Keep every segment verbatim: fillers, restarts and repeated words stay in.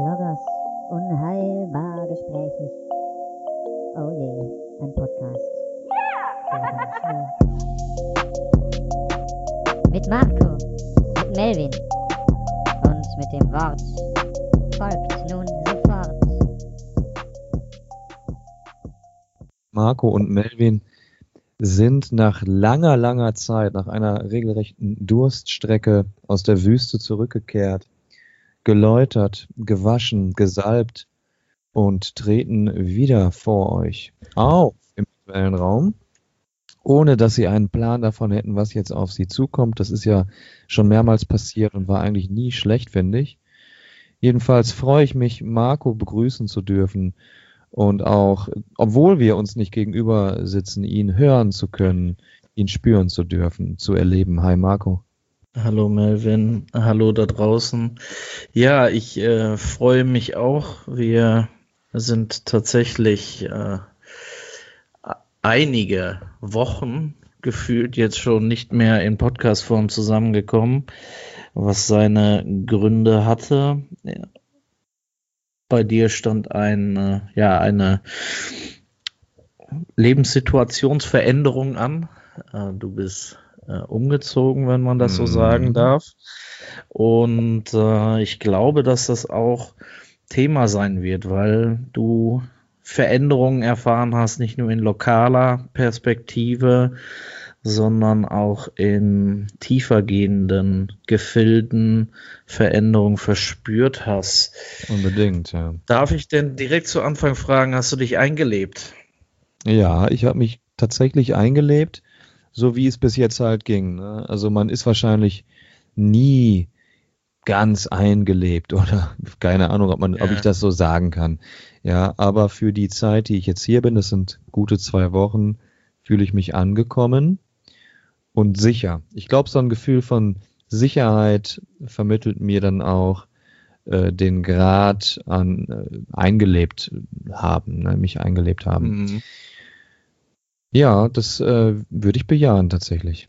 Bloggers unheilbar gesprächig. Oh je, ein Podcast. Mit Marco, mit Melvin und mit dem Wort folgt nun sofort. Marco und Melvin sind nach langer, langer Zeit, nach einer regelrechten Durststrecke aus der Wüste zurückgekehrt, geläutert, gewaschen, gesalbt und treten wieder vor euch auf im virtuellen Raum, ohne dass sie einen Plan davon hätten, was jetzt auf sie zukommt. Das ist ja schon mehrmals passiert und war eigentlich nie schlecht, finde ich. Jedenfalls freue ich mich, Marco begrüßen zu dürfen und auch, obwohl wir uns nicht gegenüber sitzen, ihn hören zu können, ihn spüren zu dürfen, zu erleben. Hi Marco. Hallo Melvin, hallo da draußen. Ja, ich äh, freue mich auch. Wir sind tatsächlich äh, einige Wochen gefühlt jetzt schon nicht mehr in Podcast-Form zusammengekommen, was seine Gründe hatte. Ja. Bei dir stand ein, äh, ja, eine Lebenssituationsveränderung an. Äh, du bist äh, umgezogen, wenn man das so sagen darf. Und äh, ich glaube, dass das auch Thema sein wird, weil du Veränderungen erfahren hast, nicht nur in lokaler Perspektive, sondern auch in tiefergehenden Gefilden Veränderungen verspürt hast. Unbedingt, ja. Darf ich denn direkt zu Anfang fragen, hast du dich eingelebt? Ja, ich habe mich tatsächlich eingelebt, so wie es bis jetzt halt ging. Ne? Also man ist wahrscheinlich nie ganz eingelebt oder keine Ahnung, ob man, Ja. ob ich das so sagen kann. Ja, aber für die Zeit, die ich jetzt hier bin, das sind gute zwei Wochen, fühle ich mich angekommen und sicher. Ich glaube, so ein Gefühl von Sicherheit vermittelt mir dann auch äh, den Grad an äh, eingelebt haben, ne, mich eingelebt haben. Mhm. Ja, das äh, würde ich bejahen tatsächlich.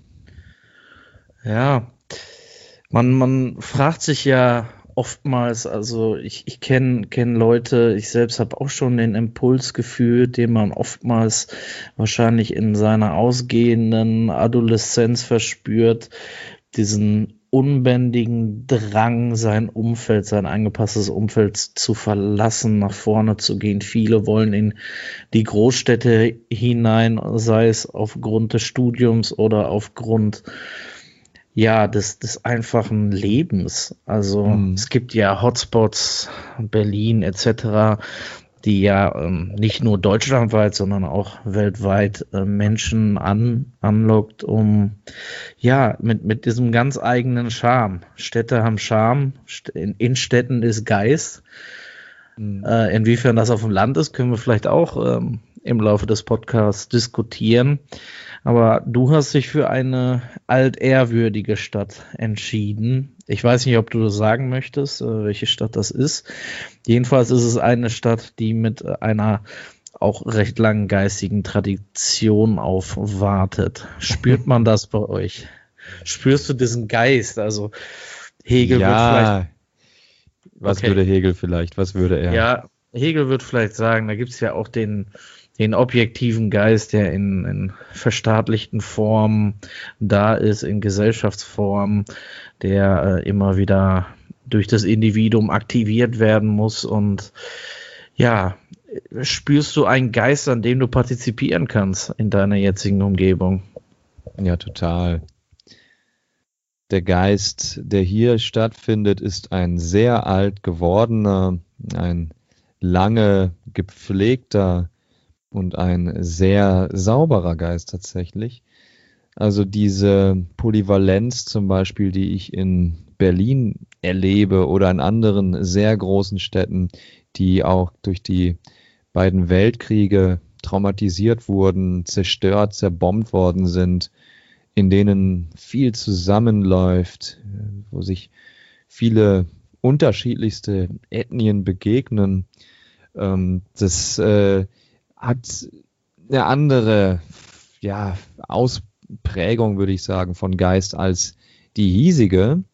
Ja, man, man fragt sich ja oftmals, also ich, ich kenne kenn Leute, ich selbst habe auch schon den Impuls gefühlt, den man oftmals wahrscheinlich in seiner ausgehenden Adoleszenz verspürt, diesen unbändigen Drang, sein Umfeld, sein angepasstes Umfeld zu verlassen, nach vorne zu gehen. Viele wollen in die Großstädte hinein, sei es aufgrund des Studiums oder aufgrund ja, des, des einfachen Lebens. Also Mhm. es gibt ja Hotspots, Berlin et cetera, die ja ähm, nicht nur deutschlandweit, sondern auch weltweit äh, Menschen an, anlockt, um ja, mit, mit diesem ganz eigenen Charme. Städte haben Charme, St- in, in Städten ist Geist. Mhm. Äh, inwiefern das auf dem Land ist, können wir vielleicht auch ähm, im Laufe des Podcasts diskutieren. Aber du hast dich für eine altehrwürdige Stadt entschieden. Ich weiß nicht, ob du das sagen möchtest, äh, welche Stadt das ist. Jedenfalls ist es eine Stadt, die mit einer auch recht langen geistigen Tradition aufwartet. Spürt man das bei euch? Spürst du diesen Geist? Also Hegel wird vielleicht Ja, was Okay. würde Hegel vielleicht, was würde er? Ja, Hegel wird vielleicht sagen, da gibt's ja auch den, den objektiven Geist, der in, in verstaatlichten Formen da ist, in Gesellschaftsformen, der äh, immer wieder durch das Individuum aktiviert werden muss. Und ja, spürst du einen Geist, an dem du partizipieren kannst in deiner jetzigen Umgebung? Ja, total. Der Geist, der hier stattfindet, ist ein sehr alt gewordener, ein lange gepflegter und ein sehr sauberer Geist tatsächlich. Also diese Polyvalenz zum Beispiel, die ich in Berlin erlebe oder in anderen sehr großen Städten, die auch durch die beiden Weltkriege traumatisiert wurden, zerstört, zerbombt worden sind, in denen viel zusammenläuft, wo sich viele unterschiedlichste Ethnien begegnen. Ähm, das äh, hat eine andere, ja, Ausprägung, würde ich sagen, von Geist als die hiesige.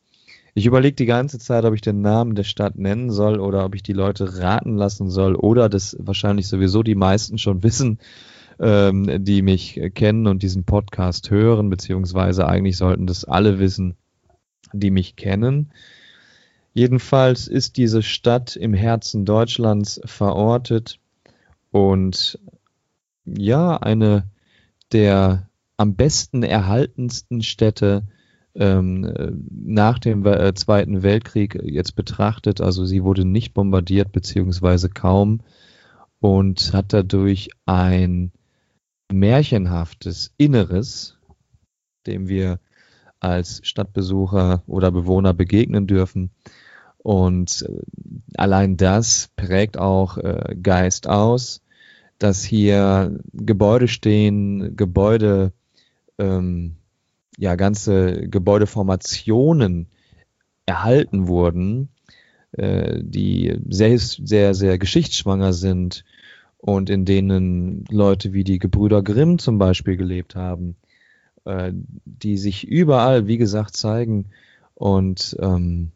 Ich überlege die ganze Zeit, ob ich den Namen der Stadt nennen soll oder ob ich die Leute raten lassen soll oder das wahrscheinlich sowieso die meisten schon wissen, ähm, die mich kennen und diesen Podcast hören, beziehungsweise eigentlich sollten das alle wissen, die mich kennen. Jedenfalls ist diese Stadt im Herzen Deutschlands verortet und ja, eine der am besten erhaltensten Städte ähm, nach dem äh, Zweiten Weltkrieg jetzt betrachtet. Also sie wurde nicht bombardiert, beziehungsweise kaum, und hat dadurch ein märchenhaftes Inneres, dem wir als Stadtbesucher oder Bewohner begegnen dürfen. Und äh, allein das prägt auch äh, Geist aus, dass hier Gebäude stehen, Gebäude, ähm, ja, ganze Gebäudeformationen erhalten wurden, äh, die sehr, sehr, sehr geschichtsschwanger sind und in denen Leute wie die Gebrüder Grimm zum Beispiel gelebt haben, äh, die sich überall, wie gesagt, zeigen und ähm,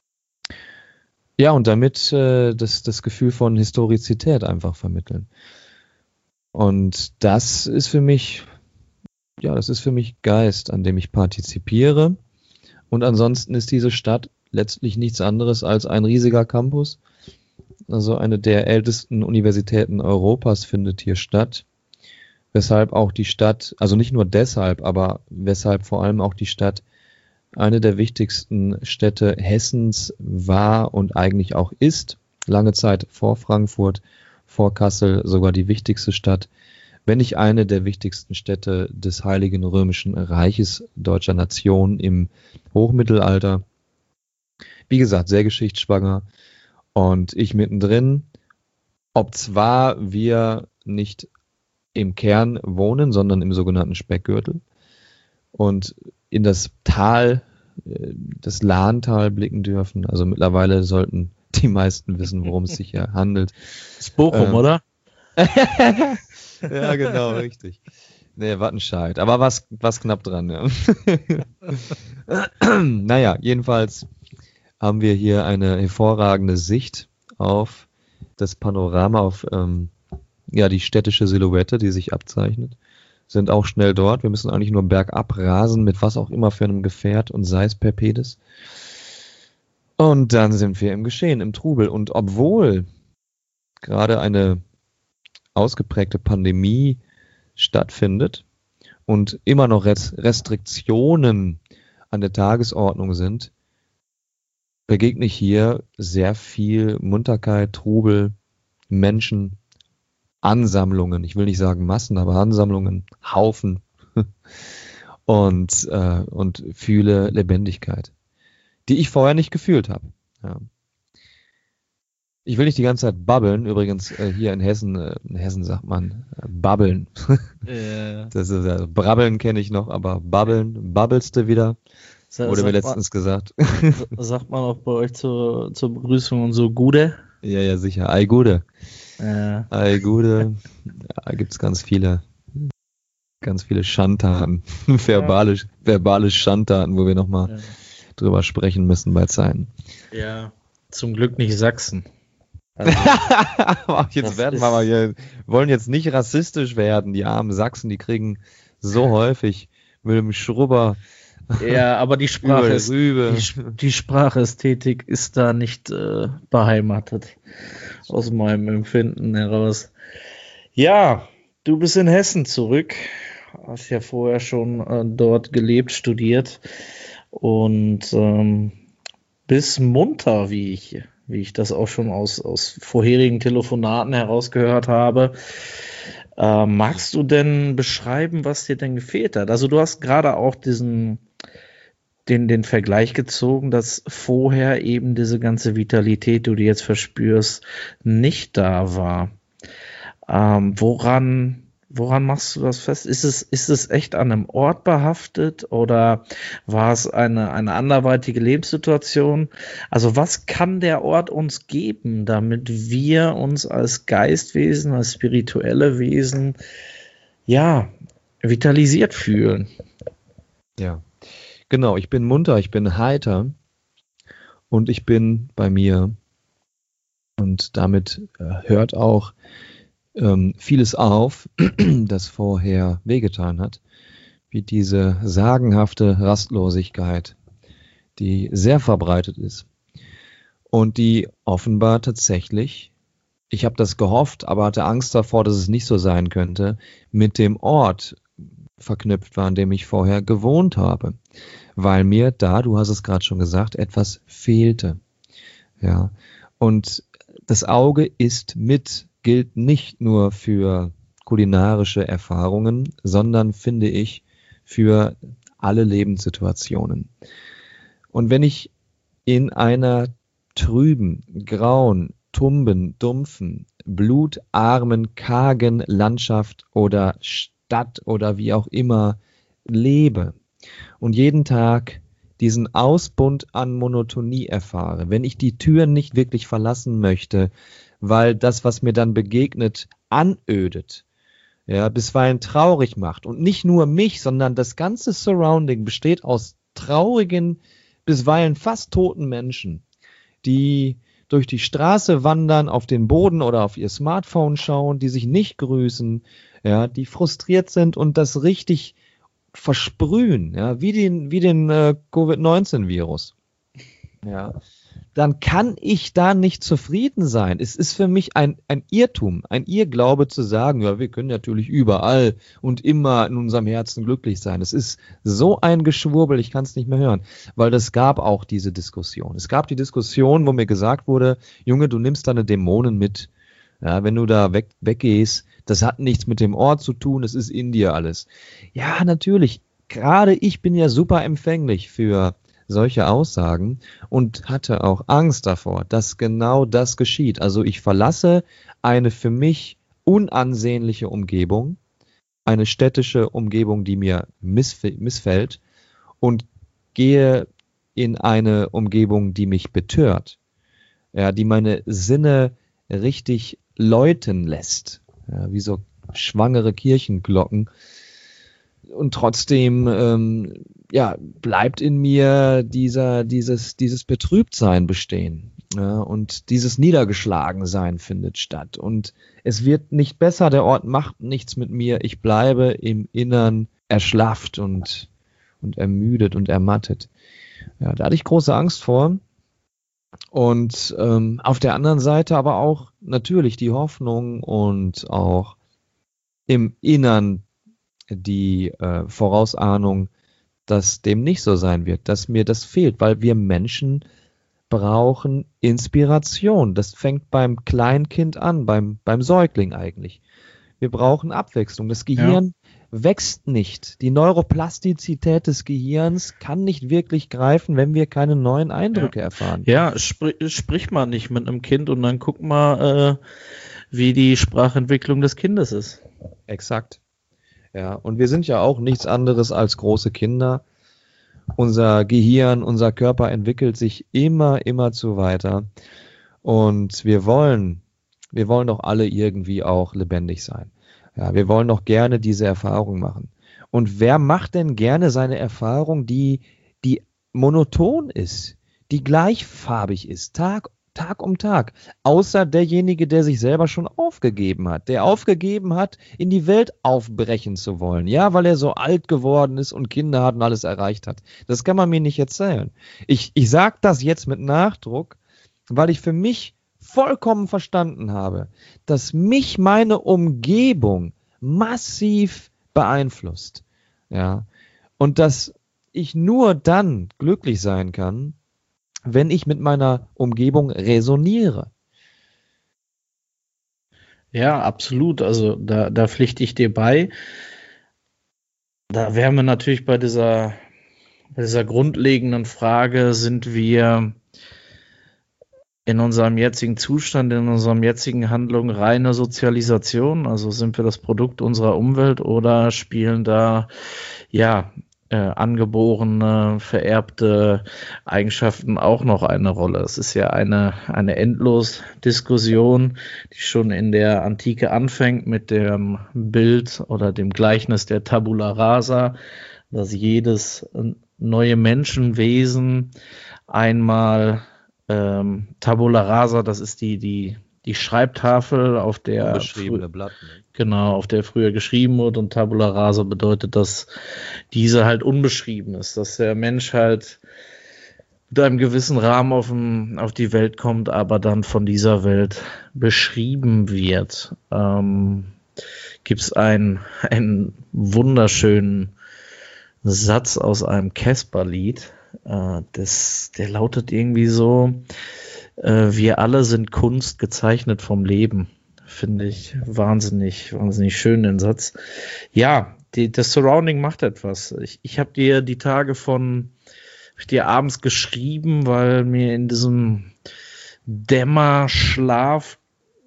ja, und damit äh, das, das Gefühl von Historizität einfach vermitteln. Und das ist für mich, ja, das ist für mich Geist, an dem ich partizipiere. Und ansonsten ist diese Stadt letztlich nichts anderes als ein riesiger Campus. Also eine der ältesten Universitäten Europas findet hier statt. Weshalb auch die Stadt, also nicht nur deshalb, aber weshalb vor allem auch die Stadt eine der wichtigsten Städte Hessens war und eigentlich auch ist. Lange Zeit vor Frankfurt, vor Kassel sogar die wichtigste Stadt, wenn nicht eine der wichtigsten Städte des Heiligen Römischen Reiches deutscher Nation im Hochmittelalter. Wie gesagt, sehr geschichtsschwanger und ich mittendrin, ob zwar wir nicht im Kern wohnen, sondern im sogenannten Speckgürtel und in das Tal, das Lahntal blicken dürfen. Also mittlerweile sollten die meisten wissen, worum es sich hier handelt. Das ist Bochum, ähm, oder? Ja, genau, richtig. Nee, Wattenscheid. Aber was, was knapp dran, ja. Naja, jedenfalls haben wir hier eine hervorragende Sicht auf das Panorama, auf ähm, ja, die städtische Silhouette, die sich abzeichnet. Sind auch schnell dort. Wir müssen eigentlich nur bergab rasen, mit was auch immer für einem Gefährt und sei es per Pedis. Und dann sind wir im Geschehen, im Trubel. Und obwohl gerade eine ausgeprägte Pandemie stattfindet und immer noch Restriktionen an der Tagesordnung sind, begegne ich hier sehr viel Munterkeit, Trubel, Menschen, Ansammlungen, ich will nicht sagen Massen, aber Ansammlungen, Haufen und, äh, und fühle Lebendigkeit, die ich vorher nicht gefühlt habe. Ja. Ich will nicht die ganze Zeit babbeln, übrigens äh, hier in Hessen, äh, in Hessen sagt man äh, babbeln. Ja. Das ist, also, brabbeln kenne ich noch, aber babbeln, babbelst du wieder, Sa- wurde mir sagt letztens gesagt. man, sagt man auch bei euch zur, zur Begrüßung und so Gude? Ja, ja, sicher. Ei Gude. Ja. Ei Gude. Da gibt's ganz viele, ganz viele Schandtaten. verbale, verbale Schandtaten, wo wir nochmal Ja. drüber sprechen müssen bei Zeiten. Ja, zum Glück nicht Sachsen. Also, Aber jetzt das werden ist- wir mal hier, wollen jetzt nicht rassistisch werden. Die armen Sachsen, die kriegen so häufig mit dem Schrubber ja, aber die über Sprache der ist, Rübe. die, Sp- die Sprachästhetik ist da nicht äh, beheimatet. Aus meinem Empfinden heraus. Ja, du bist in Hessen zurück. Hast ja vorher schon äh, dort gelebt, studiert und ähm, bist munter, wie ich, wie ich das auch schon aus, aus vorherigen Telefonaten herausgehört habe. Äh, magst du denn beschreiben, was dir denn gefehlt hat? Also du hast gerade auch diesen den, den Vergleich gezogen, dass vorher eben diese ganze Vitalität, die du jetzt verspürst, nicht da war. Ähm, woran, woran machst du das fest? Ist es, ist es echt an einem Ort behaftet oder war es eine, eine anderweitige Lebenssituation? Also was kann der Ort uns geben, damit wir uns als Geistwesen, als spirituelle Wesen, ja, vitalisiert fühlen? Ja, genau. Ich bin munter, ich bin heiter. und ich bin bei mir. Und damit äh, hört auch ähm, vieles auf, das vorher wehgetan hat, wie diese sagenhafte Rastlosigkeit, die sehr verbreitet ist und die offenbar tatsächlich, ich habe das gehofft, aber hatte Angst davor, dass es nicht so sein könnte, mit dem Ort verknüpft war, an dem ich vorher gewohnt habe, weil mir da, du hast es gerade schon gesagt, etwas fehlte. Ja, und das Auge ist mit, gilt nicht nur für kulinarische Erfahrungen, sondern, finde ich, für alle Lebenssituationen. Und wenn ich in einer trüben, grauen, tumben, dumpfen, blutarmen, kargen Landschaft oder Stadt oder wie auch immer lebe und jeden Tag diesen Ausbund an Monotonie erfahre, wenn ich die Tür nicht wirklich verlassen möchte, weil das, was mir dann begegnet, anödet, ja, bisweilen traurig macht und nicht nur mich, sondern das ganze Surrounding besteht aus traurigen, bisweilen fast toten Menschen, die durch die Straße wandern, auf den Boden oder auf ihr Smartphone schauen, die sich nicht grüßen, ja, die frustriert sind und das richtig versprühen, ja, wie den, wie den äh, Covid neunzehn Virus. Ja, dann kann ich da nicht zufrieden sein. Es ist für mich ein, ein Irrtum, ein Irrglaube zu sagen, ja, wir können natürlich überall und immer in unserem Herzen glücklich sein. Es ist so ein Geschwurbel, ich kann es nicht mehr hören, weil es gab auch diese Diskussion. Es gab die Diskussion, wo mir gesagt wurde, Junge, du nimmst deine Dämonen mit. Ja, wenn du da weg, weggehst, das hat nichts mit dem Ort zu tun, es ist in dir alles. Ja, natürlich, gerade ich bin ja super empfänglich für solche Aussagen und hatte auch Angst davor, dass genau das geschieht. Also ich verlasse eine für mich unansehnliche Umgebung, eine städtische Umgebung, die mir missf- missfällt und gehe in eine Umgebung, die mich betört, ja, die meine Sinne richtig läuten lässt, ja, wie so schwangere Kirchenglocken. Und trotzdem ähm, ja, bleibt in mir dieser, dieses, dieses Betrübtsein bestehen. Ja, und dieses Niedergeschlagensein findet statt. Und es wird nicht besser, der Ort macht nichts mit mir. Ich bleibe im Innern erschlafft und, und ermüdet und ermattet. Ja, da hatte ich große Angst vor. Und ähm, auf der anderen Seite aber auch natürlich die Hoffnung und auch im Innern die äh, Vorausahnung, dass dem nicht so sein wird, dass mir das fehlt, weil wir Menschen brauchen Inspiration. Das fängt beim Kleinkind an, beim, beim Säugling eigentlich. Wir brauchen Abwechslung. Das Gehirn ja. wächst nicht. Die Neuroplastizität des Gehirns kann nicht wirklich greifen, wenn wir keine neuen Eindrücke ja. erfahren. Ja, sprich, sprich mal nicht mit einem Kind und dann guck mal, äh, wie die Sprachentwicklung des Kindes ist. Exakt. Ja, und wir sind ja auch nichts anderes als große Kinder. Unser Gehirn, unser Körper entwickelt sich immer, immer zu weiter. Und wir wollen, wir wollen doch alle irgendwie auch lebendig sein. Ja, wir wollen doch gerne diese Erfahrung machen. Und wer macht denn gerne seine Erfahrung, die, die monoton ist, die gleichfarbig ist, Tag Tag um Tag, außer derjenige, der sich selber schon aufgegeben hat, der aufgegeben hat, in die Welt aufbrechen zu wollen, ja, weil er so alt geworden ist und Kinder hat und alles erreicht hat. Das kann man mir nicht erzählen. Ich, ich sage das jetzt mit Nachdruck, weil ich für mich vollkommen verstanden habe, dass mich meine Umgebung massiv beeinflusst, ja, und dass ich nur dann glücklich sein kann, wenn ich mit meiner Umgebung resoniere. Ja, absolut. Also da, da pflichte ich dir bei. Da wären wir natürlich bei dieser, bei dieser grundlegenden Frage, sind wir in unserem jetzigen Zustand, in unserem jetzigen Handlung reine Sozialisation? Also sind wir das Produkt unserer Umwelt oder spielen da, ja, Äh, angeborene, vererbte Eigenschaften auch noch eine Rolle. Es ist ja eine, eine Endlos-Diskussion, die schon in der Antike anfängt mit dem Bild oder dem Gleichnis der Tabula Rasa, dass jedes neue Menschenwesen einmal Ähm, Tabula rasa, das ist die, die, die Schreibtafel, auf der Unbeschriebene Blatt. Ne? genau, auf der früher geschrieben wurde, und Tabula rasa bedeutet, dass diese halt unbeschrieben ist, dass der Mensch halt mit einem gewissen Rahmen auf, dem, auf die Welt kommt, aber dann von dieser Welt beschrieben wird. Ähm, Gibt es einen, einen wunderschönen Satz aus einem Casper-Lied, äh, das, der lautet irgendwie so: äh, wir alle sind Kunst, gezeichnet vom Leben. Finde ich wahnsinnig, wahnsinnig schön, den Satz. Ja, die, das Surrounding macht etwas. Ich, ich habe dir die Tage von, hab ich dir abends geschrieben, weil mir in diesem Dämmerschlaf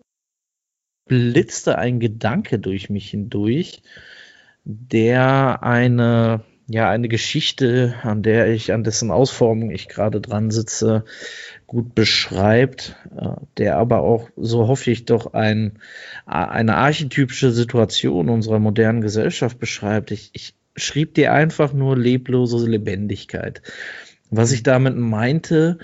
blitzte ein Gedanke durch mich hindurch, der eine, ja, eine Geschichte, an der ich, an dessen Ausformung ich gerade dran sitze, gut beschreibt, der aber auch, so hoffe ich doch, ein, eine archetypische Situation unserer modernen Gesellschaft beschreibt. Ich, ich schrieb dir einfach nur leblose Lebendigkeit. Was ich damit meinte,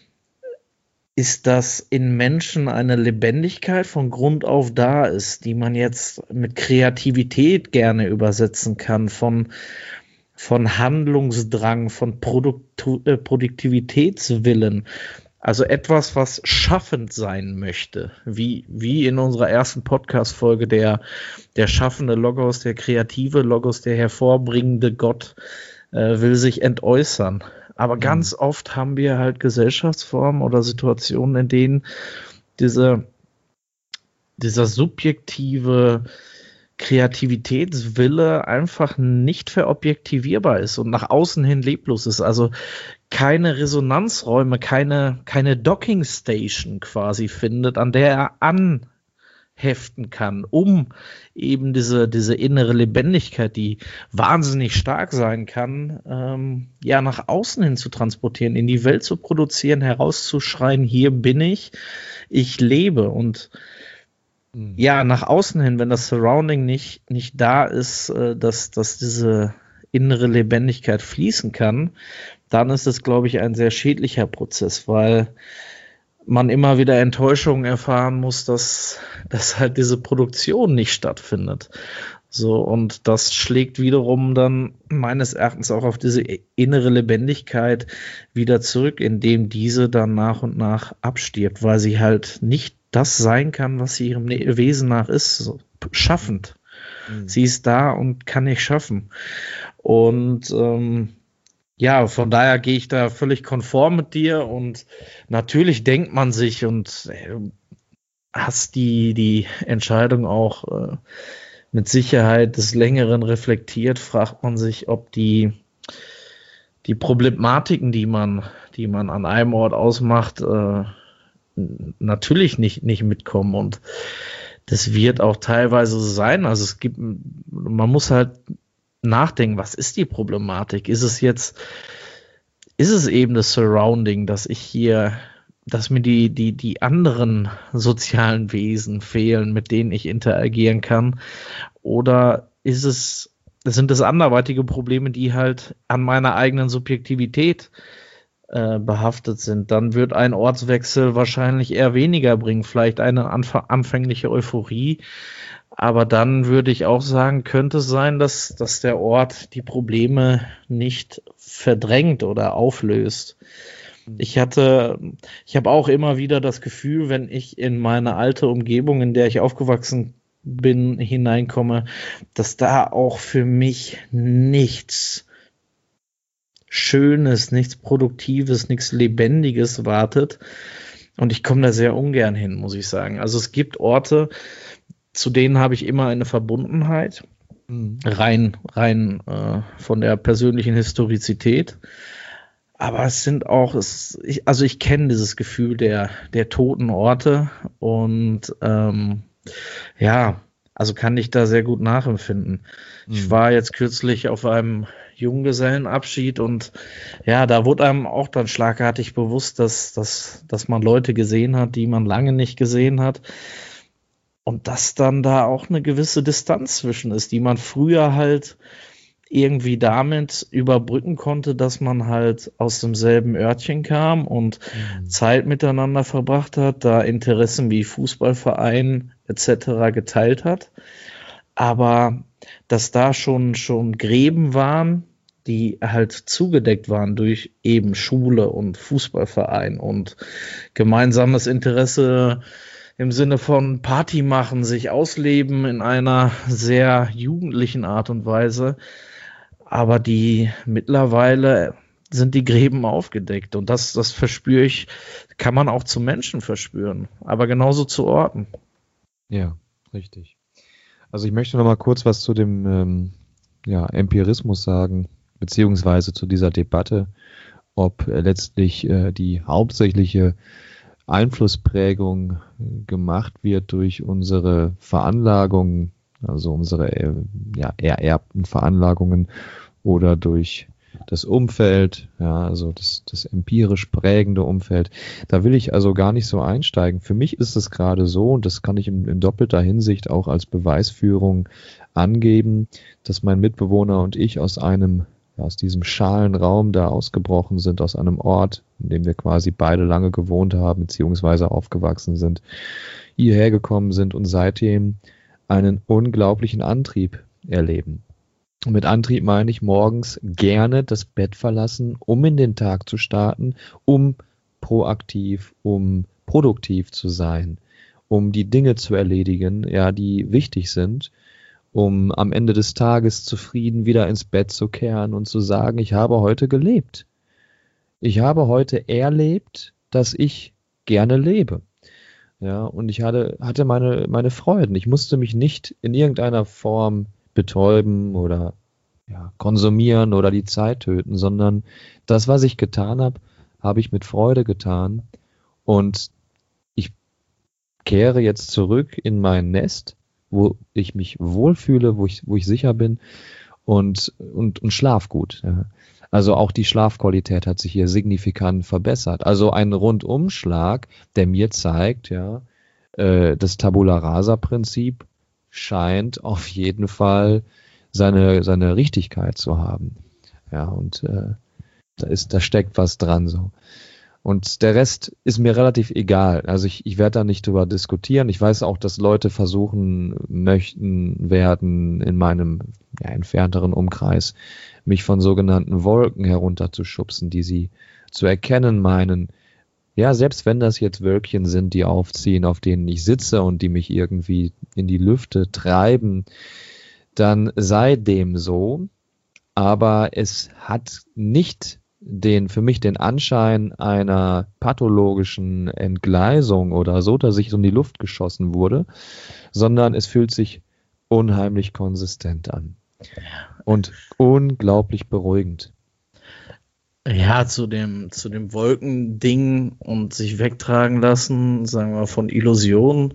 ist, dass in Menschen eine Lebendigkeit von Grund auf da ist, die man jetzt mit Kreativität gerne übersetzen kann, von, von Handlungsdrang, von Produktu- äh, Produktivitätswillen. Also etwas, was schaffend sein möchte, wie, wie in unserer ersten Podcast-Folge der, der schaffende Logos, der kreative Logos, der hervorbringende Gott äh, will sich entäußern. Aber ganz mhm. oft haben wir halt Gesellschaftsformen oder Situationen, in denen diese, dieser subjektive Kreativitätswille einfach nicht verobjektivierbar ist und nach außen hin leblos ist. Also keine Resonanzräume, keine, keine Docking Station quasi findet, an der er anheften kann, um eben diese, diese innere Lebendigkeit, die wahnsinnig stark sein kann, ähm, ja, nach außen hin zu transportieren, in die Welt zu produzieren, herauszuschreien: hier bin ich, ich lebe. Und mhm. ja, nach außen hin, wenn das Surrounding nicht, nicht da ist, äh, dass, dass diese innere Lebendigkeit fließen kann, dann ist es, glaube ich, ein sehr schädlicher Prozess, weil man immer wieder Enttäuschungen erfahren muss, dass, dass halt diese Produktion nicht stattfindet. So, und das schlägt wiederum dann meines Erachtens auch auf diese innere Lebendigkeit wieder zurück, indem diese dann nach und nach abstirbt, weil sie halt nicht das sein kann, was sie ihrem Wesen nach ist, so schaffend. Mhm. Sie ist da und kann nicht schaffen. Und ähm, ja, von daher gehe ich da völlig konform mit dir, und natürlich denkt man sich, und äh, hast die, die Entscheidung auch äh, mit Sicherheit des Längeren reflektiert, fragt man sich, ob die, die Problematiken, die man, die man an einem Ort ausmacht, äh, natürlich nicht, nicht mitkommen, und das wird auch teilweise so sein. Also es gibt, man muss halt nachdenken, was ist die Problematik? Ist es jetzt, ist es eben das Surrounding, dass ich hier, dass mir die, die, die anderen sozialen Wesen fehlen, mit denen ich interagieren kann? Oder ist es, sind es anderweitige Probleme, die halt an meiner eigenen Subjektivität äh, behaftet sind? Dann wird ein Ortswechsel wahrscheinlich eher weniger bringen, vielleicht eine anf- anfängliche Euphorie. Aber dann würde ich auch sagen, könnte es sein, dass, dass der Ort die Probleme nicht verdrängt oder auflöst. Ich hatte, ich habe auch immer wieder das Gefühl, wenn ich in meine alte Umgebung, in der ich aufgewachsen bin, hineinkomme, dass da auch für mich nichts Schönes, nichts Produktives, nichts Lebendiges wartet. Und ich komme da sehr ungern hin, muss ich sagen. Also es gibt Orte, zu denen habe ich immer eine Verbundenheit, mhm. rein, rein äh, von der persönlichen Historizität. Aber es sind auch, es, ich, also ich kenne dieses Gefühl der, der toten Orte, und ähm, ja, also kann ich da sehr gut nachempfinden. Mhm. Ich war jetzt kürzlich auf einem Junggesellenabschied, und ja, da wurde einem auch dann schlagartig bewusst, dass, dass, dass man Leute gesehen hat, die man lange nicht gesehen hat. Und dass dann da auch eine gewisse Distanz zwischen ist, die man früher halt irgendwie damit überbrücken konnte, dass man halt aus demselben Örtchen kam und Mhm. Zeit miteinander verbracht hat, da Interessen wie Fußballverein et cetera geteilt hat. Aber dass da schon, schon Gräben waren, die halt zugedeckt waren durch eben Schule und Fußballverein und gemeinsames Interesse im Sinne von Party machen, sich ausleben in einer sehr jugendlichen Art und Weise. Aber die mittlerweile sind die Gräben aufgedeckt und das, das verspüre ich, kann man auch zu Menschen verspüren, aber genauso zu Orten. Ja, richtig. Also ich möchte noch mal kurz was zu dem ähm, ja, Empirismus sagen, beziehungsweise zu dieser Debatte, ob äh, letztlich äh, die hauptsächliche Einflussprägung äh, gemacht wird durch unsere Veranlagungen, also unsere äh, ja, ererbten Veranlagungen oder durch das Umfeld, ja, also das, das empirisch prägende Umfeld. Da will ich also gar nicht so einsteigen. Für mich ist es gerade so, und das kann ich in, in doppelter Hinsicht auch als Beweisführung angeben, dass mein Mitbewohner und ich aus einem, ja, aus diesem schalen Raum da ausgebrochen sind, aus einem Ort, in dem wir quasi beide lange gewohnt haben, beziehungsweise aufgewachsen sind, hierher gekommen sind und seitdem einen unglaublichen Antrieb erleben. Und mit Antrieb meine ich morgens gerne das Bett verlassen, um in den Tag zu starten, um proaktiv, um produktiv zu sein, um die Dinge zu erledigen, ja, die wichtig sind, um am Ende des Tages zufrieden wieder ins Bett zu kehren und zu sagen, ich habe heute gelebt. Ich habe heute erlebt, dass ich gerne lebe. Ja, und ich hatte, hatte meine, meine Freuden. Ich musste mich nicht in irgendeiner Form betäuben oder ja, konsumieren oder die Zeit töten, sondern das, was ich getan habe, habe ich mit Freude getan und ich kehre jetzt zurück in mein Nest, wo ich mich wohlfühle, wo ich, wo ich sicher bin und, und, und schlaf gut. Ja. Also auch die Schlafqualität hat sich hier signifikant verbessert. Also ein Rundumschlag, der mir zeigt, ja, äh, das Tabula Rasa-Prinzip scheint auf jeden Fall seine, seine Richtigkeit zu haben. Ja, und äh, da ist, da steckt was dran so. Und der Rest ist mir relativ egal. Also ich, ich werde da nicht drüber diskutieren. Ich weiß auch, dass Leute versuchen möchten werden, in meinem ja, entfernteren Umkreis mich von sogenannten Wolken herunterzuschubsen, die sie zu erkennen meinen. Ja, selbst wenn das jetzt Wölkchen sind, die aufziehen, auf denen ich sitze und die mich irgendwie in die Lüfte treiben, dann sei dem so. Aber es hat nicht den, für mich den Anschein einer pathologischen Entgleisung oder so, dass ich so in die Luft geschossen wurde, sondern es fühlt sich unheimlich konsistent an und unglaublich beruhigend. Ja, zu dem, zu dem Wolkending und sich wegtragen lassen, sagen wir von Illusionen,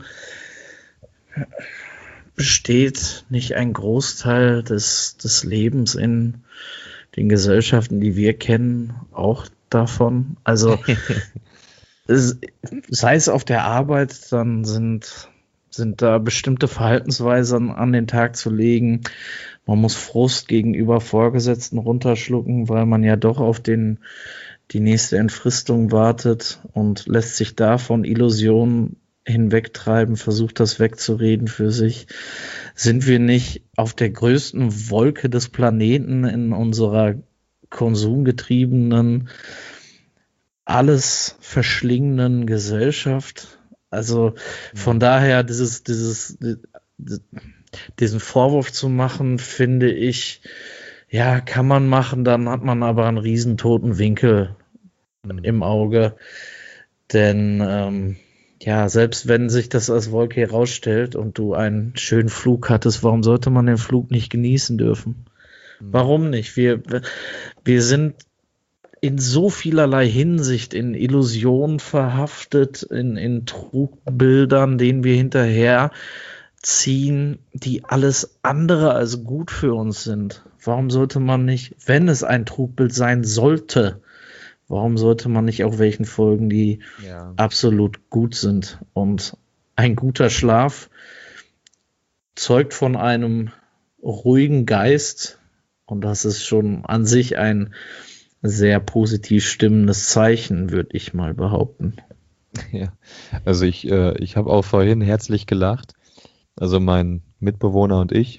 besteht nicht ein Großteil des, des Lebens in den Gesellschaften, die wir kennen, auch davon. Also es, sei es auf der Arbeit, dann sind, sind da bestimmte Verhaltensweisen an den Tag zu legen. Man muss Frust gegenüber Vorgesetzten runterschlucken, weil man ja doch auf den, die nächste Entfristung wartet und lässt sich davon Illusionen hinwegtreiben, versucht das wegzureden für sich. Sind wir nicht auf der größten Wolke des Planeten in unserer konsumgetriebenen, alles verschlingenden Gesellschaft? Also von ja. daher dieses, dieses, diesen Vorwurf zu machen, finde ich, ja, kann man machen, dann hat man aber einen riesen toten Winkel mhm. im Auge. Denn ähm, ja, selbst wenn sich das als Wolke herausstellt und du einen schönen Flug hattest, warum sollte man den Flug nicht genießen dürfen? Mhm. Warum nicht? Wir, wir sind in so vielerlei Hinsicht in Illusionen verhaftet, in, in Trugbildern, denen wir hinterher ziehen, die alles andere als gut für uns sind. Warum sollte man nicht, wenn es ein Trugbild sein sollte, warum sollte man nicht auch welchen folgen, die ja. absolut gut sind? Und ein guter Schlaf zeugt von einem ruhigen Geist Und das ist schon an sich ein sehr positiv stimmendes Zeichen, würde ich mal behaupten. Ja, also ich, äh, ich habe auch vorhin herzlich gelacht. Also mein Mitbewohner und ich,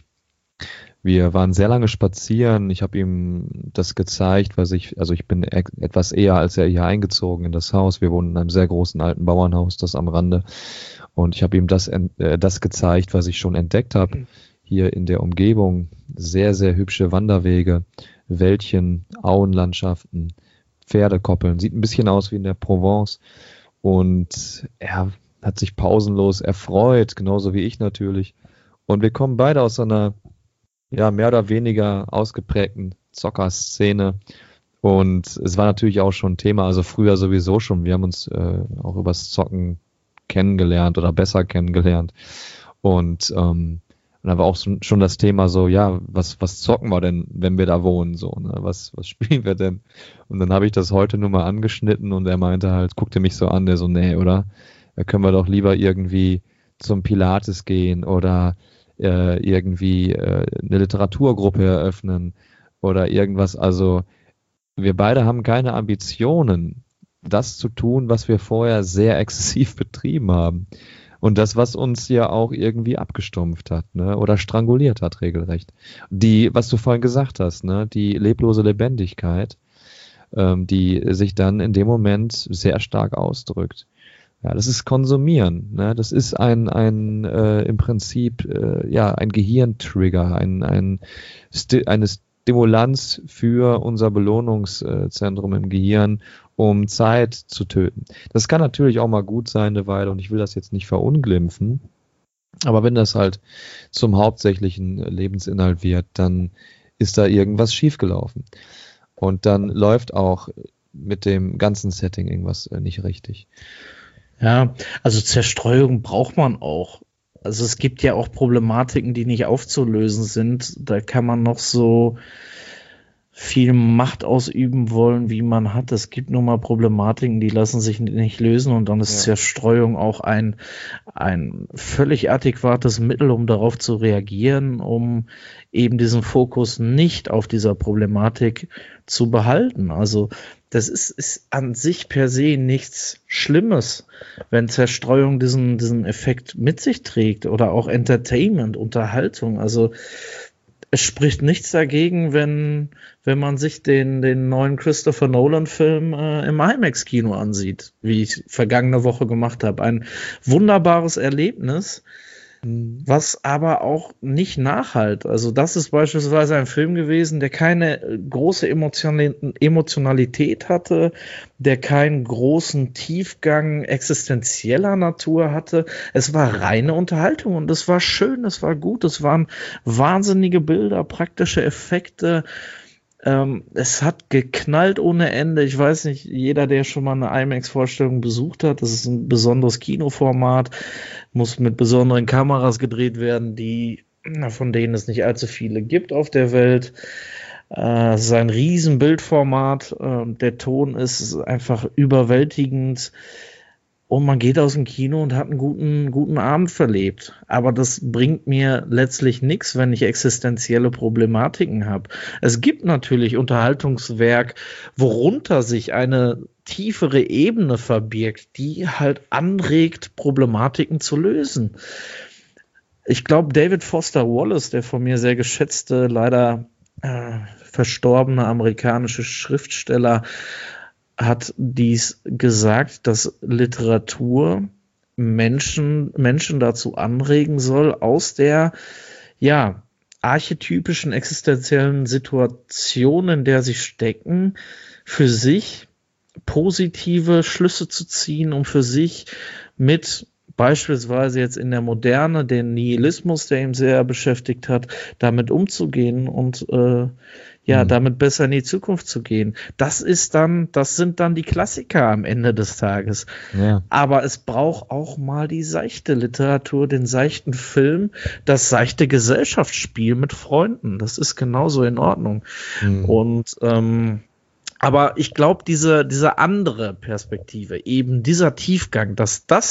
wir waren sehr lange spazieren. Ich habe ihm das gezeigt, was ich, also ich bin e- etwas eher als er hier eingezogen in das Haus. Wir wohnen in einem sehr großen alten Bauernhaus, das am Rande. Und ich habe ihm das, ent- äh, das gezeigt, was ich schon entdeckt habe hier in der Umgebung. Sehr, sehr hübsche Wanderwege, Wäldchen, Auenlandschaften, Pferdekoppeln. Sieht ein bisschen aus wie in der Provence. Und er hat sich pausenlos erfreut, genauso wie ich natürlich. Und wir kommen beide aus einer, ja, mehr oder weniger ausgeprägten Zockerszene. Und es war natürlich auch schon Thema, also früher sowieso schon. Wir haben uns äh, auch übers Zocken kennengelernt oder besser kennengelernt. Und ähm, und da war auch schon schon das Thema so, ja, was, was zocken wir denn, wenn wir da wohnen, so, ne? Was, was spielen wir denn? Und dann habe ich das heute nur mal angeschnitten und er meinte halt, guckte mich so an, der so, nee, oder? Da können wir doch lieber irgendwie zum Pilates gehen oder äh, irgendwie äh, eine Literaturgruppe eröffnen oder irgendwas. Also wir beide haben keine Ambitionen, das zu tun, was wir vorher sehr exzessiv betrieben haben. Und das, was uns ja auch irgendwie abgestumpft hat, ne, oder stranguliert hat, regelrecht. Die, was du vorhin gesagt hast, ne, die leblose Lebendigkeit, ähm, die sich dann in dem Moment sehr stark ausdrückt. Ja, das ist Konsumieren, ne, das ist ein, ein äh, im Prinzip, äh, ja, ein Gehirntrigger, ein, ein, Sti- eine Stimulanz für unser Belohnungszentrum im Gehirn, um Zeit zu töten. Das kann natürlich auch mal gut sein eine Weile und ich will das jetzt nicht verunglimpfen, aber wenn das halt zum hauptsächlichen Lebensinhalt wird, dann ist da irgendwas schiefgelaufen. Und dann läuft auch mit dem ganzen Setting irgendwas äh, nicht richtig. Ja, also Zerstreuung braucht man auch. Also es gibt ja auch Problematiken, die nicht aufzulösen sind. Da kann man noch so viel Macht ausüben wollen, wie man hat. Es gibt nun mal Problematiken, die lassen sich nicht lösen und dann ist Ja. Zerstreuung auch ein, ein völlig adäquates Mittel, um darauf zu reagieren, um eben diesen Fokus nicht auf dieser Problematik zu behalten. Also das ist, ist an sich per se nichts Schlimmes, wenn Zerstreuung diesen, diesen Effekt mit sich trägt oder auch Entertainment, Unterhaltung. Also es spricht nichts dagegen, wenn, wenn man sich den, den neuen Christopher Nolan-Film äh, im IMAX-Kino ansieht, wie ich vergangene Woche gemacht habe. Ein wunderbares Erlebnis, was aber auch nicht nachhalt. Also das ist beispielsweise ein Film gewesen, der keine große Emotionali- Emotionalität hatte, der keinen großen Tiefgang existenzieller Natur hatte. Es war reine Unterhaltung und es war schön, es war gut, es waren wahnsinnige Bilder, praktische Effekte. Ähm, es hat geknallt ohne Ende. Ich weiß nicht, jeder, der schon mal eine IMAX-Vorstellung besucht hat, das ist ein besonderes Kinoformat, muss mit besonderen Kameras gedreht werden, die, na, von denen es nicht allzu viele gibt auf der Welt. Äh, es ist ein riesen Bildformat. Äh, der Ton ist einfach überwältigend. Und man geht aus dem Kino und hat einen guten, guten Abend verlebt. Aber das bringt mir letztlich nichts, wenn ich existenzielle Problematiken habe. Es gibt natürlich Unterhaltungswerk, worunter sich eine tiefere Ebene verbirgt, die halt anregt, Problematiken zu lösen. Ich glaube, David Foster Wallace, der von mir sehr geschätzte, leider äh, verstorbene amerikanische Schriftsteller, hat dies gesagt, dass Literatur Menschen, Menschen dazu anregen soll, aus der, ja, archetypischen existenziellen Situation, in der sie stecken, für sich positive Schlüsse zu ziehen, um für sich mit beispielsweise jetzt in der Moderne, den Nihilismus, der ihn sehr beschäftigt hat, damit umzugehen und äh, ja, Mhm. damit besser in die Zukunft zu gehen. Das ist dann, das sind dann die Klassiker am Ende des Tages. Ja. Aber es braucht auch mal die seichte Literatur, den seichten Film, das seichte Gesellschaftsspiel mit Freunden. Das ist genauso in Ordnung. Mhm. Und ähm, aber ich glaube, diese, diese andere Perspektive, eben dieser Tiefgang, dass das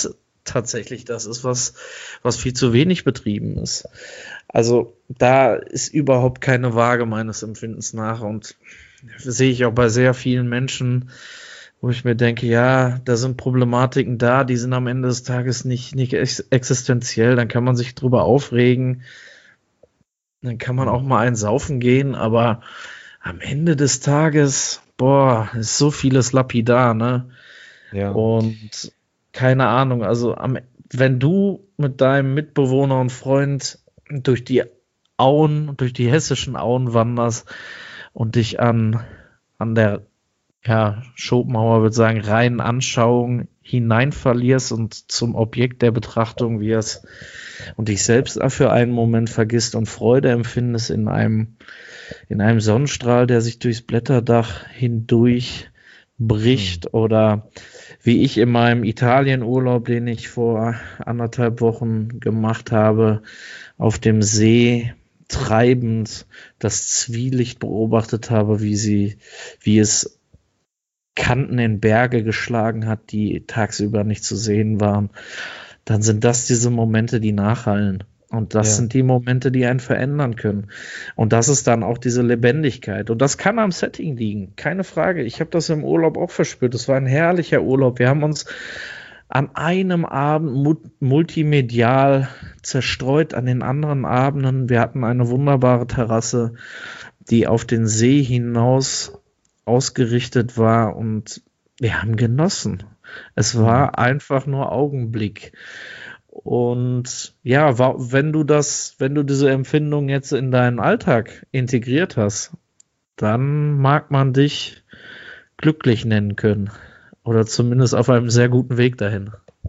tatsächlich das ist, was, was viel zu wenig betrieben ist. Also da ist überhaupt keine Waage meines Empfindens nach und sehe ich auch bei sehr vielen Menschen, wo ich mir denke, ja, da sind Problematiken da, die sind am Ende des Tages nicht, nicht ex- existenziell, dann kann man sich drüber aufregen, dann kann man auch mal einen saufen gehen, aber am Ende des Tages, boah, ist so vieles lapidar, ne? Ja. Und keine Ahnung, also am, wenn du mit deinem Mitbewohner und Freund durch die Auen, durch die hessischen Auen wanderst und dich an, an der ja, Schopenhauer würde sagen, reinen Anschauung hinein verlierst und zum Objekt der Betrachtung wirst und dich selbst für einen Moment vergisst und Freude empfindest in einem, in einem Sonnenstrahl, der sich durchs Blätterdach hindurch bricht, hm. oder wie ich in meinem Italienurlaub, den ich vor anderthalb Wochen gemacht habe, auf dem See treibend das Zwielicht beobachtet habe, wie sie, wie es Kanten in Berge geschlagen hat, die tagsüber nicht zu sehen waren, dann sind das diese Momente, die nachhallen. Und das ja. sind die Momente, die einen verändern können. Und das ist dann auch diese Lebendigkeit. Und das kann am Setting liegen, keine Frage. Ich habe das im Urlaub auch verspürt. Es war ein herrlicher Urlaub. Wir haben uns an einem Abend multimedial zerstreut, an den anderen Abenden. Wir hatten eine wunderbare Terrasse, die auf den See hinaus ausgerichtet war und wir haben genossen. Es war einfach nur Augenblick. Und ja, wenn du das, wenn du diese Empfindung jetzt in deinen Alltag integriert hast, dann mag man dich glücklich nennen können. Oder zumindest auf einem sehr guten Weg dahin.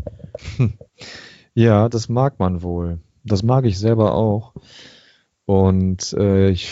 Ja, das mag man wohl. Das mag ich selber auch. Und äh, ich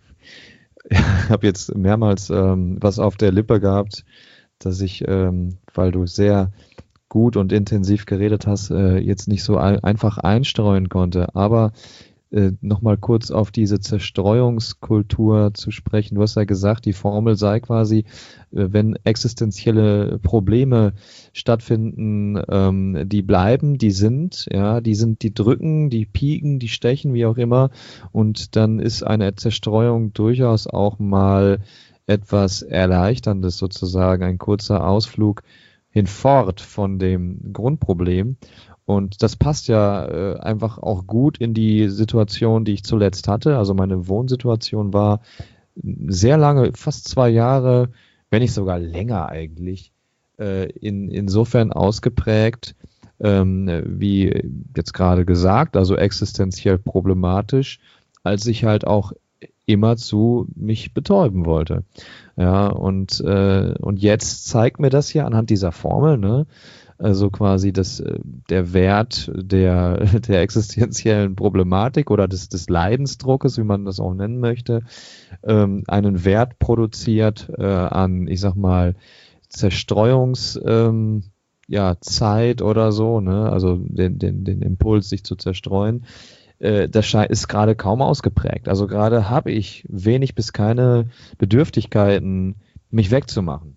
Ich habe jetzt mehrmals ähm, was auf der Lippe gehabt, dass ich, ähm, weil du sehr gut und intensiv geredet hast, äh, jetzt nicht so ein, einfach einstreuen konnte. Aber äh, nochmal kurz auf diese Zerstreuungskultur zu sprechen. Du hast ja gesagt, die Formel sei quasi, äh, wenn existenzielle Probleme stattfinden, ähm, die bleiben, die sind, ja, die sind, die drücken, die pieken, die stechen, wie auch immer. Und dann ist eine Zerstreuung durchaus auch mal etwas Erleichterndes sozusagen, ein kurzer Ausflug hinfort von dem Grundproblem. Und das passt ja äh, einfach auch gut in die Situation, die ich zuletzt hatte. Also meine Wohnsituation war sehr lange, fast zwei Jahre, wenn nicht sogar länger eigentlich, äh, in, insofern ausgeprägt, ähm, wie jetzt gerade gesagt, also existenziell problematisch, als ich halt auch immerzu mich betäuben wollte. Ja, und, äh, und jetzt zeigt mir das hier anhand dieser Formel, ne? Also quasi das, der Wert der, der existenziellen Problematik oder des, des Leidensdruckes, wie man das auch nennen möchte, ähm, einen Wert produziert äh, an, ich sag mal, Zerstreuungs, ähm, ja, Zeit oder so, ne? Also den, den, den Impuls, sich zu zerstreuen. Äh, das ist gerade kaum ausgeprägt. Also gerade habe ich wenig bis keine Bedürftigkeiten, mich wegzumachen.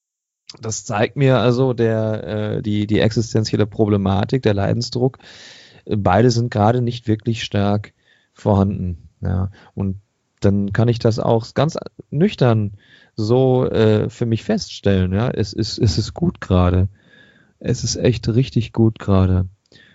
Das zeigt mir also der, äh, die, die existenzielle Problematik, der Leidensdruck. Beide sind gerade nicht wirklich stark vorhanden. Ja. Und dann kann ich das auch ganz nüchtern so äh, für mich feststellen. Ja. Es ist, es ist gut gerade. Es ist echt richtig gut gerade.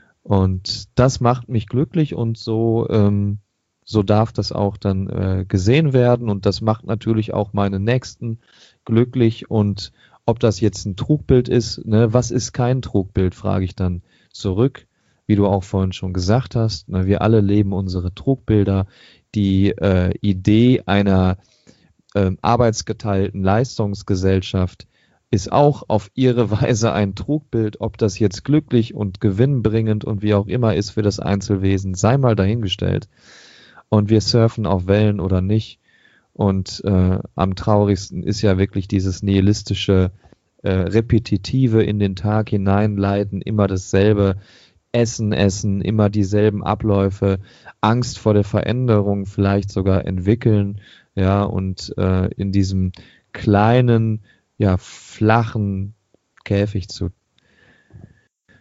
Und das macht mich glücklich und so, ähm, so darf das auch dann äh, gesehen werden. Und das macht natürlich auch meine Nächsten glücklich. Und ob das jetzt ein Trugbild ist, ne, was ist kein Trugbild, frage ich dann zurück, wie du auch vorhin schon gesagt hast. Ne, wir alle leben unsere Trugbilder. Die äh, Idee einer äh, arbeitsgeteilten Leistungsgesellschaft ist auch auf ihre Weise ein Trugbild. Ob das jetzt glücklich und gewinnbringend und wie auch immer ist für das Einzelwesen, sei mal dahingestellt. Und wir surfen auf Wellen oder nicht. Und äh, am traurigsten ist ja wirklich dieses nihilistische, äh, repetitive in den Tag hineinleiten, immer dasselbe Essen, Essen, immer dieselben Abläufe, Angst vor der Veränderung vielleicht sogar entwickeln, ja, und äh, in diesem kleinen, ja, flachen Käfig zu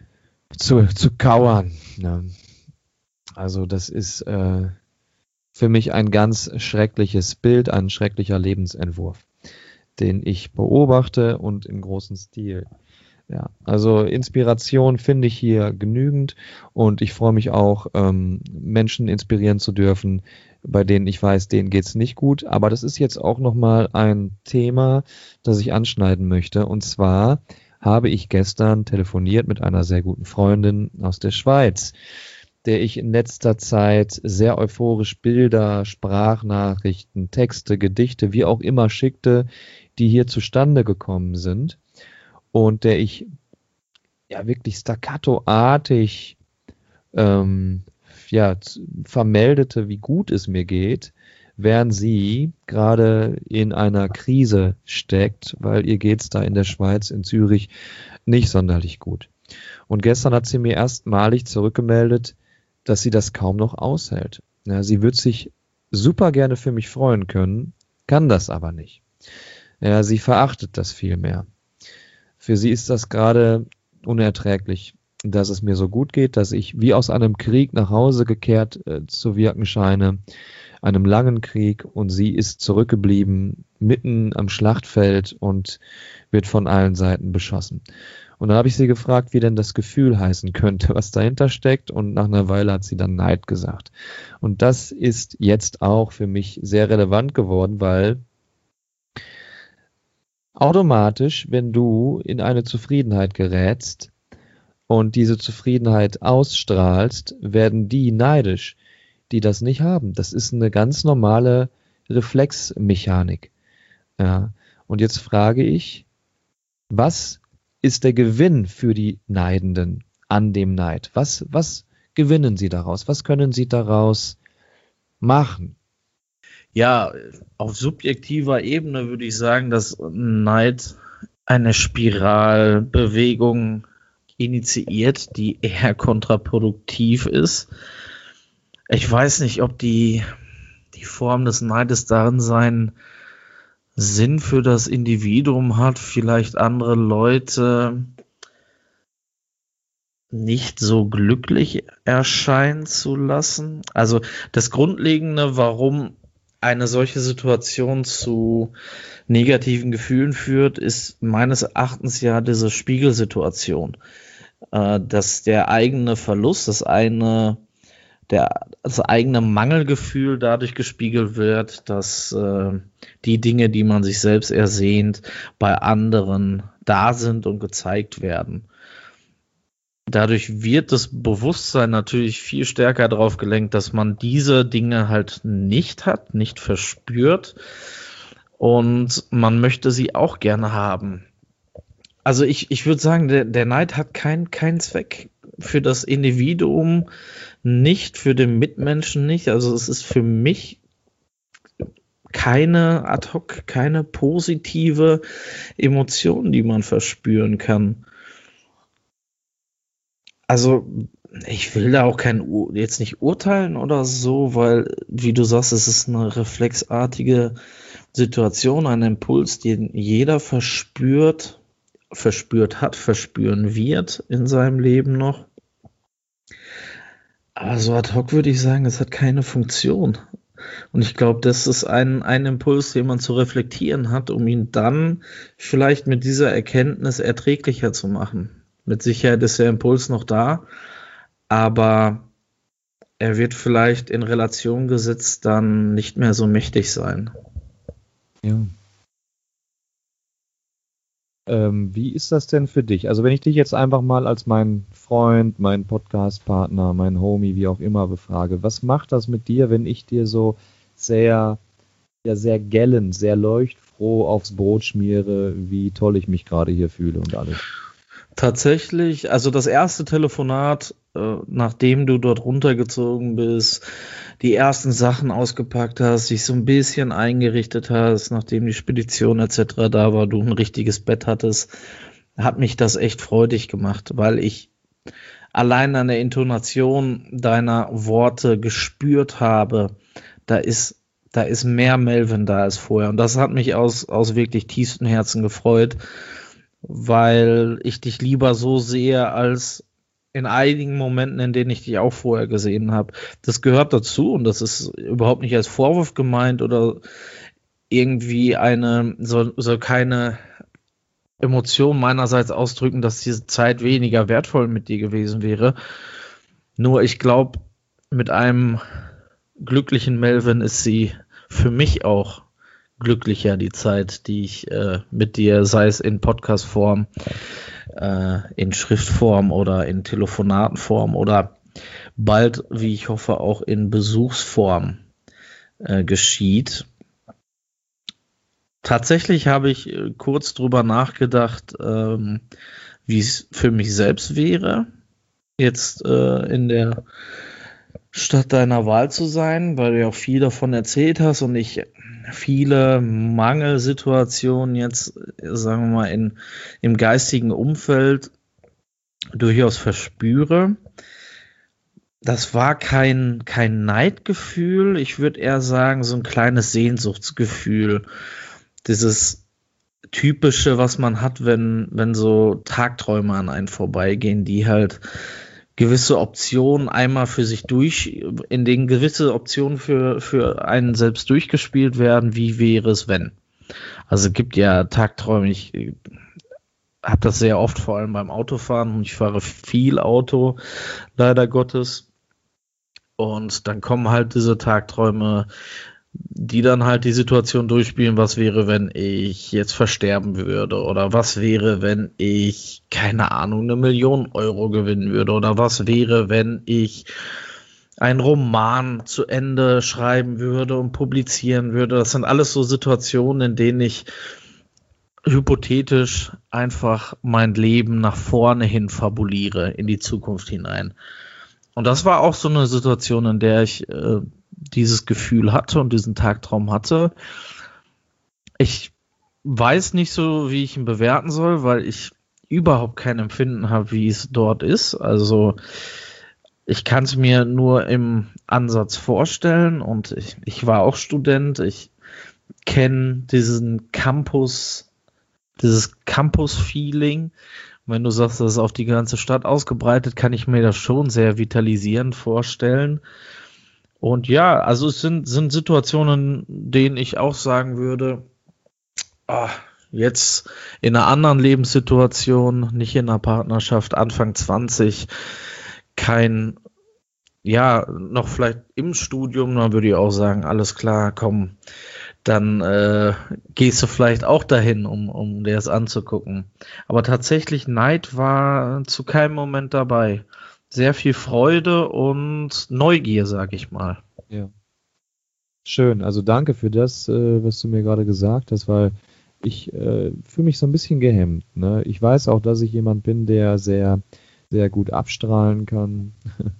zu, zu kauern. Ne? Also das ist äh, für mich ein ganz schreckliches Bild, ein schrecklicher Lebensentwurf, den ich beobachte und im großen Stil. Ja, also Inspiration finde ich hier genügend und ich freue mich auch, ähm, Menschen inspirieren zu dürfen, bei denen ich weiß, denen geht's nicht gut. Aber das ist jetzt auch nochmal ein Thema, das ich anschneiden möchte. Und zwar habe ich gestern telefoniert mit einer sehr guten Freundin aus der Schweiz, der ich in letzter Zeit sehr euphorisch Bilder, Sprachnachrichten, Texte, Gedichte, wie auch immer schickte, die hier zustande gekommen sind. Und der ich ja wirklich staccatoartig ähm, ja, vermeldete, wie gut es mir geht, während sie gerade in einer Krise steckt, weil ihr geht's da in der Schweiz, in Zürich, nicht sonderlich gut. Und gestern hat sie mir erstmalig zurückgemeldet, dass sie das kaum noch aushält. Ja, sie würde sich super gerne für mich freuen können, kann das aber nicht. Ja, sie verachtet das viel mehr. Für sie ist das gerade unerträglich, dass es mir so gut geht, dass ich wie aus einem Krieg nach Hause gekehrt äh, zu wirken scheine, einem langen Krieg, und sie ist zurückgeblieben, mitten am Schlachtfeld und wird von allen Seiten beschossen. Und dann habe ich sie gefragt, wie denn das Gefühl heißen könnte, was dahinter steckt, und nach einer Weile hat sie dann Neid gesagt. Und das ist jetzt auch für mich sehr relevant geworden, weil automatisch, wenn du in eine Zufriedenheit gerätst und diese Zufriedenheit ausstrahlst, werden die neidisch, die das nicht haben. Das ist eine ganz normale Reflexmechanik. Ja. Und jetzt frage ich, was ist der Gewinn für die Neidenden an dem Neid? Was, was gewinnen sie daraus? Was können sie daraus machen? Ja, auf subjektiver Ebene würde ich sagen, dass Neid eine Spiralbewegung initiiert, die eher kontraproduktiv ist. Ich weiß nicht, ob die, die Form des Neides darin seinen Sinn für das Individuum hat, vielleicht andere Leute nicht so glücklich erscheinen zu lassen. Also das Grundlegende, warum eine solche Situation zu negativen Gefühlen führt, ist meines Erachtens ja diese Spiegelsituation, äh, dass der eigene Verlust, das eine, der, das eigene Mangelgefühl dadurch gespiegelt wird, dass äh, die Dinge, die man sich selbst ersehnt, bei anderen da sind und gezeigt werden. Dadurch wird das Bewusstsein natürlich viel stärker darauf gelenkt, dass man diese Dinge halt nicht hat, nicht verspürt, und man möchte sie auch gerne haben. Also ich, ich würde sagen, der, der Neid hat keinen keinen Zweck für das Individuum nicht, für den Mitmenschen nicht. Also es ist für mich keine ad hoc, keine positive Emotion, die man verspüren kann. Also ich will da auch kein Ur- jetzt nicht urteilen oder so, weil, wie du sagst, es ist eine reflexartige Situation, ein Impuls, den jeder verspürt, verspürt hat, verspüren wird in seinem Leben noch. Aber so ad hoc würde ich sagen, es hat keine Funktion. Und ich glaube, das ist ein, ein Impuls, den man zu reflektieren hat, um ihn dann vielleicht mit dieser Erkenntnis erträglicher zu machen. Mit Sicherheit ist der Impuls noch da, aber er wird vielleicht in Relation gesetzt dann nicht mehr so mächtig sein. Ja. Ähm, wie ist das denn für dich? Also wenn ich dich jetzt einfach mal als meinen Freund, meinen Podcast-Partner, meinen Homie, wie auch immer befrage, was macht das mit dir, wenn ich dir so sehr, ja, sehr gellend, sehr leuchtfroh aufs Brot schmiere, wie toll ich mich gerade hier fühle und alles? Tatsächlich, also das erste Telefonat, äh, nachdem du dort runtergezogen bist, die ersten Sachen ausgepackt hast, dich so ein bisschen eingerichtet hast, nachdem die Spedition et cetera da war, du ein richtiges Bett hattest, hat mich das echt freudig gemacht, weil ich allein an der Intonation deiner Worte gespürt habe, da ist, da ist mehr Melvin da als vorher. Und das hat mich aus, aus wirklich tiefstem Herzen gefreut, weil ich dich lieber so sehe als in einigen Momenten, in denen ich dich auch vorher gesehen habe. Das gehört dazu und das ist überhaupt nicht als Vorwurf gemeint oder irgendwie eine, soll, soll keine Emotion meinerseits ausdrücken, dass diese Zeit weniger wertvoll mit dir gewesen wäre. Nur ich glaube, mit einem glücklichen Melvin ist sie für mich auch glücklicher, die Zeit, die ich äh, mit dir, sei es in Podcast-Form, äh, in Schriftform oder in Telefonatenform oder bald, wie ich hoffe, auch in Besuchsform äh, geschieht. Tatsächlich habe ich äh, kurz drüber nachgedacht, ähm, wie es für mich selbst wäre, jetzt äh, in der Stadt deiner Wahl zu sein, weil du ja auch viel davon erzählt hast und ich viele Mangelsituationen jetzt, sagen wir mal, in, im geistigen Umfeld durchaus verspüre. Das war kein, kein Neidgefühl, ich würde eher sagen, so ein kleines Sehnsuchtsgefühl. Dieses typische, was man hat, wenn, wenn so Tagträume an einen vorbeigehen, die halt gewisse Optionen einmal für sich durch, in denen gewisse Optionen für, für einen selbst durchgespielt werden, wie wäre es, wenn? Also es gibt ja Tagträume, ich habe das sehr oft, vor allem beim Autofahren, und ich fahre viel Auto, leider Gottes. Und dann kommen halt diese Tagträume, die dann halt die Situation durchspielen, was wäre, wenn ich jetzt versterben würde oder was wäre, wenn ich, keine Ahnung, eine Million Euro gewinnen würde oder was wäre, wenn ich einen Roman zu Ende schreiben würde und publizieren würde. Das sind alles so Situationen, in denen ich hypothetisch einfach mein Leben nach vorne hin fabuliere, in die Zukunft hinein. Und das war auch so eine Situation, in der ich äh, dieses Gefühl hatte und diesen Tagtraum hatte. Ich weiß nicht so, wie ich ihn bewerten soll, weil ich überhaupt kein Empfinden habe, wie es dort ist. Also ich kann es mir nur im Ansatz vorstellen und ich, ich war auch Student. Ich kenne diesen Campus, dieses Campus-Feeling. Wenn du sagst, das ist auf die ganze Stadt ausgebreitet, kann ich mir das schon sehr vitalisierend vorstellen. Und ja, also es sind, sind Situationen, in denen ich auch sagen würde, ah, jetzt in einer anderen Lebenssituation, nicht in einer Partnerschaft, Anfang zwanzig, kein, ja, noch vielleicht im Studium, dann würde ich auch sagen, alles klar, komm, dann äh, gehst du vielleicht auch dahin, um, um dir das anzugucken. Aber tatsächlich, Neid war zu keinem Moment dabei. Sehr viel Freude und Neugier, sag ich mal. Ja. Schön, also danke für das, äh, was du mir gerade gesagt hast, weil ich äh, fühle mich so ein bisschen gehemmt. Ne? Ich weiß auch, dass ich jemand bin, der sehr, sehr gut abstrahlen kann,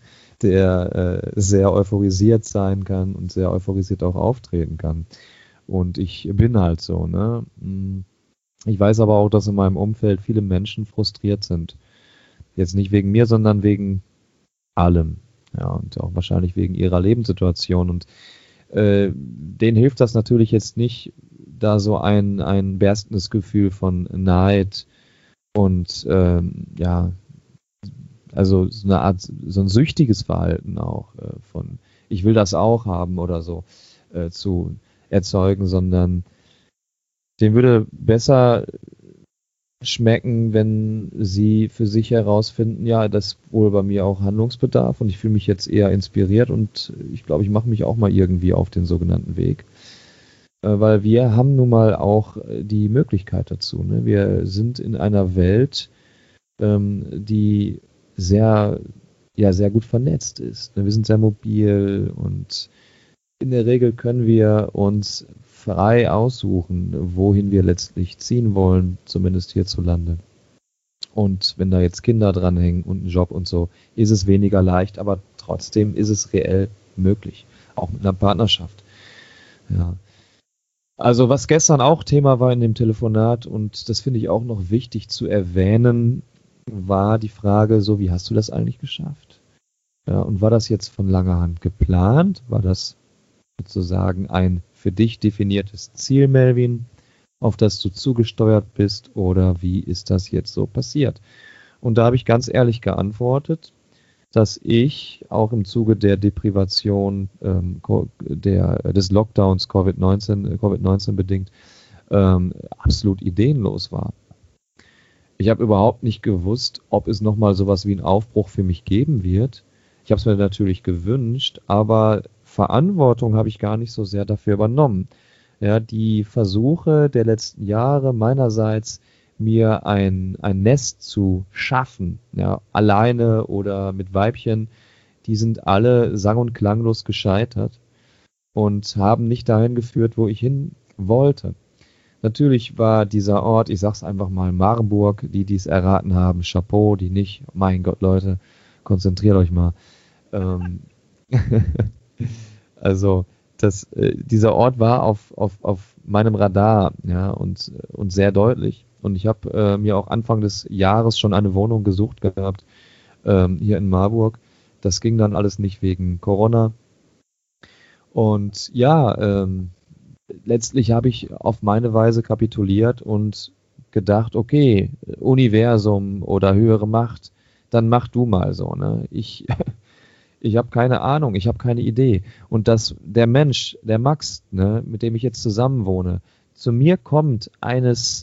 der äh, sehr euphorisiert sein kann und sehr euphorisiert auch auftreten kann. Und ich bin halt so. Ne? Ich weiß aber auch, dass in meinem Umfeld viele Menschen frustriert sind. Jetzt nicht wegen mir, sondern wegen allem. Ja, und auch wahrscheinlich wegen ihrer Lebenssituation. Und äh, denen hilft das natürlich jetzt nicht, da so ein, ein berstendes Gefühl von Neid und ähm, ja, also so eine Art, so ein süchtiges Verhalten auch äh, von ich will das auch haben oder so äh, zu erzeugen, sondern denen würde besser schmecken, wenn sie für sich herausfinden, ja, das ist wohl bei mir auch Handlungsbedarf und ich fühle mich jetzt eher inspiriert und ich glaube, ich mache mich auch mal irgendwie auf den sogenannten Weg. Äh, weil wir haben nun mal auch die Möglichkeit dazu. Ne? Wir sind in einer Welt, ähm, die sehr, ja, sehr gut vernetzt ist. Ne? Wir sind sehr mobil und in der Regel können wir uns frei aussuchen, wohin wir letztlich ziehen wollen, zumindest hierzulande. Und wenn da jetzt Kinder dranhängen und ein Job und so, ist es weniger leicht, aber trotzdem ist es reell möglich, auch mit einer Partnerschaft. Ja. Also was gestern auch Thema war in dem Telefonat und das finde ich auch noch wichtig zu erwähnen, war die Frage so, wie hast du das eigentlich geschafft? Ja, und war das jetzt von langer Hand geplant? War das sozusagen ein für dich definiertes Ziel, Melvin, auf das du zugesteuert bist oder wie ist das jetzt so passiert? Und da habe ich ganz ehrlich geantwortet, dass ich auch im Zuge der Deprivation ähm, der, des Lockdowns Covid neunzehn, Covid neunzehn bedingt ähm, absolut ideenlos war. Ich habe überhaupt nicht gewusst, ob es nochmal sowas wie einen Aufbruch für mich geben wird. Ich habe es mir natürlich gewünscht, aber Verantwortung habe ich gar nicht so sehr dafür übernommen. Ja, die Versuche der letzten Jahre meinerseits, mir ein, ein Nest zu schaffen, ja, alleine oder mit Weibchen, die sind alle sang- und klanglos gescheitert und haben nicht dahin geführt, wo ich hin wollte. Natürlich war dieser Ort, ich sag's einfach mal, Marburg, die dies erraten haben, Chapeau, die nicht, mein Gott, Leute, konzentriert euch mal. Ähm also, das, äh, dieser Ort war auf, auf, auf meinem Radar, ja, und, und sehr deutlich. Und ich habe äh, mir auch Anfang des Jahres schon eine Wohnung gesucht gehabt, ähm, hier in Marburg. Das ging dann alles nicht wegen Corona. Und ja, ähm, letztlich habe ich auf meine Weise kapituliert und gedacht, okay, Universum oder höhere Macht, dann mach du mal so, ne? Ich, ich habe keine Ahnung, ich habe keine Idee. Und dass der Mensch, der Max, ne, mit dem ich jetzt zusammen wohne, zu mir kommt eines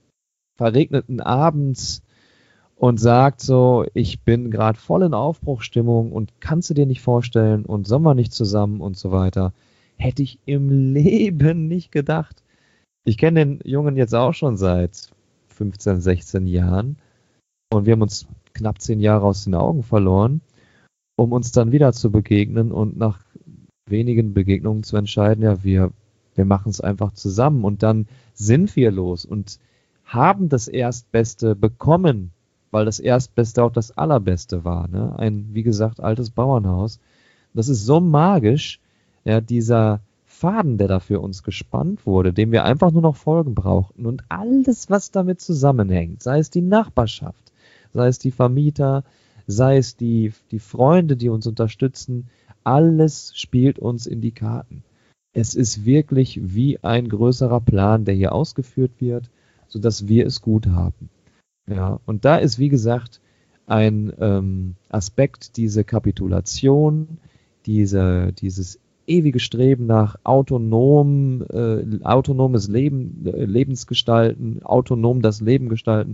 verregneten Abends und sagt so, ich bin gerade voll in Aufbruchsstimmung und kannst du dir nicht vorstellen und sollen wir nicht zusammen und so weiter. Hätte ich im Leben nicht gedacht. Ich kenne den Jungen jetzt auch schon seit fünfzehn, sechzehn Jahren und wir haben uns knapp zehn Jahre aus den Augen verloren, um uns dann wieder zu begegnen und nach wenigen Begegnungen zu entscheiden, ja, wir, wir machen es einfach zusammen und dann sind wir los und haben das Erstbeste bekommen, weil das Erstbeste auch das Allerbeste war. Ne? Ein, wie gesagt, altes Bauernhaus. Das ist so magisch, ja, dieser Faden, der da für uns gespannt wurde, dem wir einfach nur noch Folgen brauchten und alles, was damit zusammenhängt, sei es die Nachbarschaft, sei es die Vermieter, sei es die, die Freunde, die uns unterstützen, alles spielt uns in die Karten. Es ist wirklich wie ein größerer Plan, der hier ausgeführt wird, sodass wir es gut haben. Ja, und da ist, wie gesagt, ein ähm, Aspekt, diese Kapitulation, diese, dieses ewige Streben nach autonom, äh, autonomes Leben, äh, Lebensgestalten, autonom das Leben gestalten,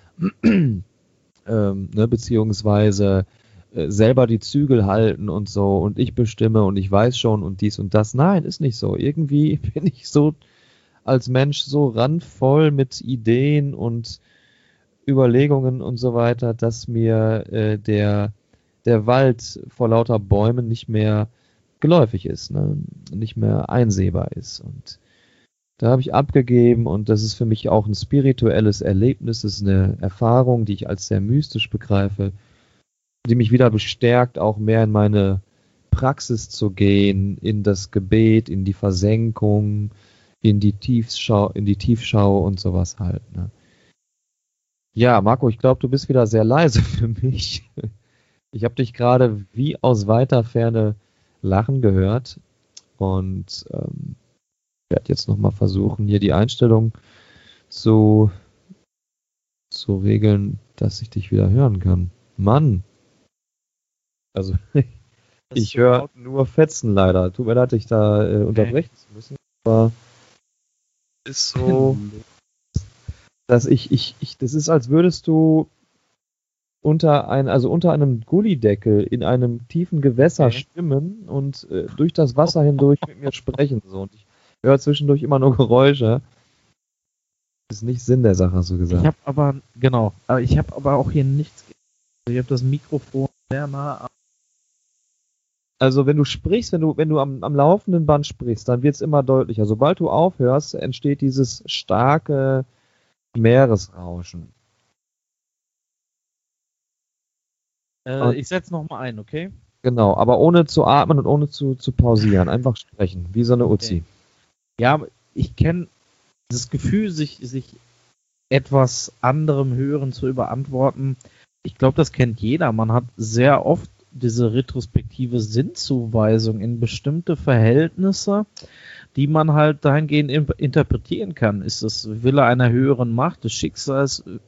ähm, ne, beziehungsweise äh, selber die Zügel halten und so und ich bestimme und ich weiß schon und dies und das. Nein, ist nicht so. Irgendwie bin ich so als Mensch so randvoll mit Ideen und Überlegungen und so weiter, dass mir äh, der, der Wald vor lauter Bäumen nicht mehr geläufig ist, ne? Nicht mehr einsehbar ist. Und da habe ich abgegeben und das ist für mich auch ein spirituelles Erlebnis, das ist eine Erfahrung, die ich als sehr mystisch begreife, die mich wieder bestärkt, auch mehr in meine Praxis zu gehen, in das Gebet, in die Versenkung, in die Tiefschau, in die Tiefschau und sowas halt. Ne? Ja, Marco, ich glaube, du bist wieder sehr leise für mich. Ich habe dich gerade wie aus weiter Ferne lachen gehört und ähm, werde jetzt nochmal versuchen, hier die Einstellung zu, zu regeln, dass ich dich wieder hören kann. Mann! Also, ich höre nur Fetzen leider. Tut mir leid, dich da äh, unterbrechen zu müssen, aber ist so, dass ich, ich, ich, das ist, als würdest du unter ein, also unter einem Gullideckel in einem tiefen Gewässer okay. schwimmen und äh, durch das Wasser hindurch mit mir sprechen. So. Und ich höre zwischendurch immer nur Geräusche. Das ist nicht Sinn der Sache, hast du gesagt. Ich habe aber, genau, aber ich habe aber auch hier nichts. Ich habe das Mikrofon sehr nah an. Also wenn du sprichst, wenn du, wenn du am, am laufenden Band sprichst, dann wird es immer deutlicher. Sobald du aufhörst, entsteht dieses starke Meeresrauschen. Äh, ich setze nochmal ein, okay? Genau, aber ohne zu atmen und ohne zu, zu pausieren. Einfach sprechen, wie so eine Uzi. Okay. Ja, ich kenne das Gefühl, sich, sich etwas anderem Hören zu überantworten. Ich glaube, das kennt jeder. Man hat sehr oft diese retrospektive Sinnzuweisung in bestimmte Verhältnisse, die man halt dahingehend interpretieren kann. Ist das Wille einer höheren Macht, des Schicksals,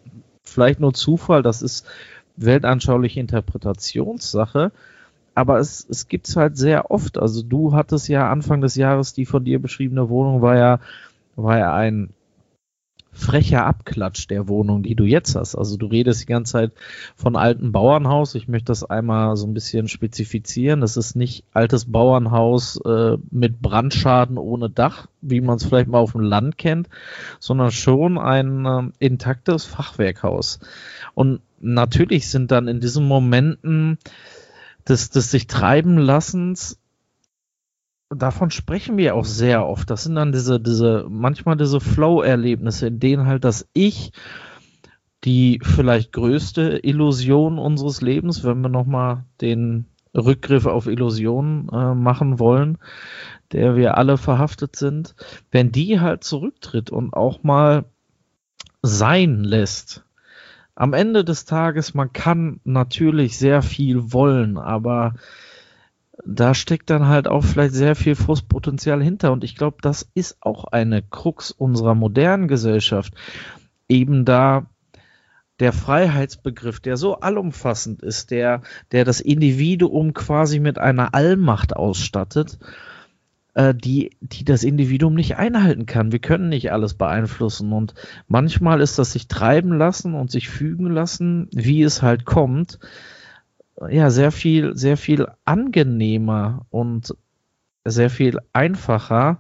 vielleicht nur Zufall, das ist weltanschauliche Interpretationssache, aber es, es gibt es halt sehr oft. Also du hattest ja Anfang des Jahres, die von dir beschriebene Wohnung war ja, war ja ein frecher Abklatsch der Wohnung, die du jetzt hast. Also du redest die ganze Zeit von altem Bauernhaus. Ich möchte das einmal so ein bisschen spezifizieren. Das ist nicht altes Bauernhaus äh, mit Brandschaden ohne Dach, wie man es vielleicht mal auf dem Land kennt, sondern schon ein äh, intaktes Fachwerkhaus. Und natürlich sind dann in diesen Momenten des, des sich treiben lassens, davon sprechen wir auch sehr oft. Das sind dann diese, diese, manchmal diese Flow-Erlebnisse, in denen halt das Ich, die vielleicht größte Illusion unseres Lebens, wenn wir nochmal den Rückgriff auf Illusionen äh, machen wollen, der wir alle verhaftet sind, wenn die halt zurücktritt und auch mal sein lässt. Am Ende des Tages, man kann natürlich sehr viel wollen, aber da steckt dann halt auch vielleicht sehr viel Frustpotenzial hinter. Und ich glaube, das ist auch eine Krux unserer modernen Gesellschaft. Eben da der Freiheitsbegriff, der so allumfassend ist, der, der das Individuum quasi mit einer Allmacht ausstattet, äh, die, die das Individuum nicht einhalten kann. Wir können nicht alles beeinflussen. Und manchmal ist das sich treiben lassen und sich fügen lassen, wie es halt kommt, ja, sehr viel, sehr viel angenehmer und sehr viel einfacher.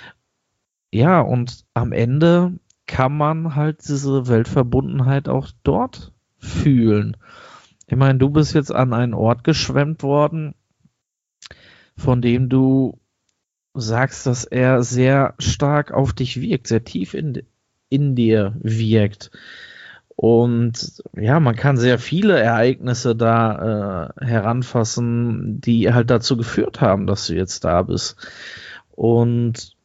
Ja, und am Ende kann man halt diese Weltverbundenheit auch dort fühlen. Ich meine, du bist jetzt an einen Ort geschwemmt worden, von dem du sagst, dass er sehr stark auf dich wirkt, sehr tief in, in dir wirkt. Und ja, man kann sehr viele Ereignisse da äh, heranfassen, die halt dazu geführt haben, dass du jetzt da bist. Und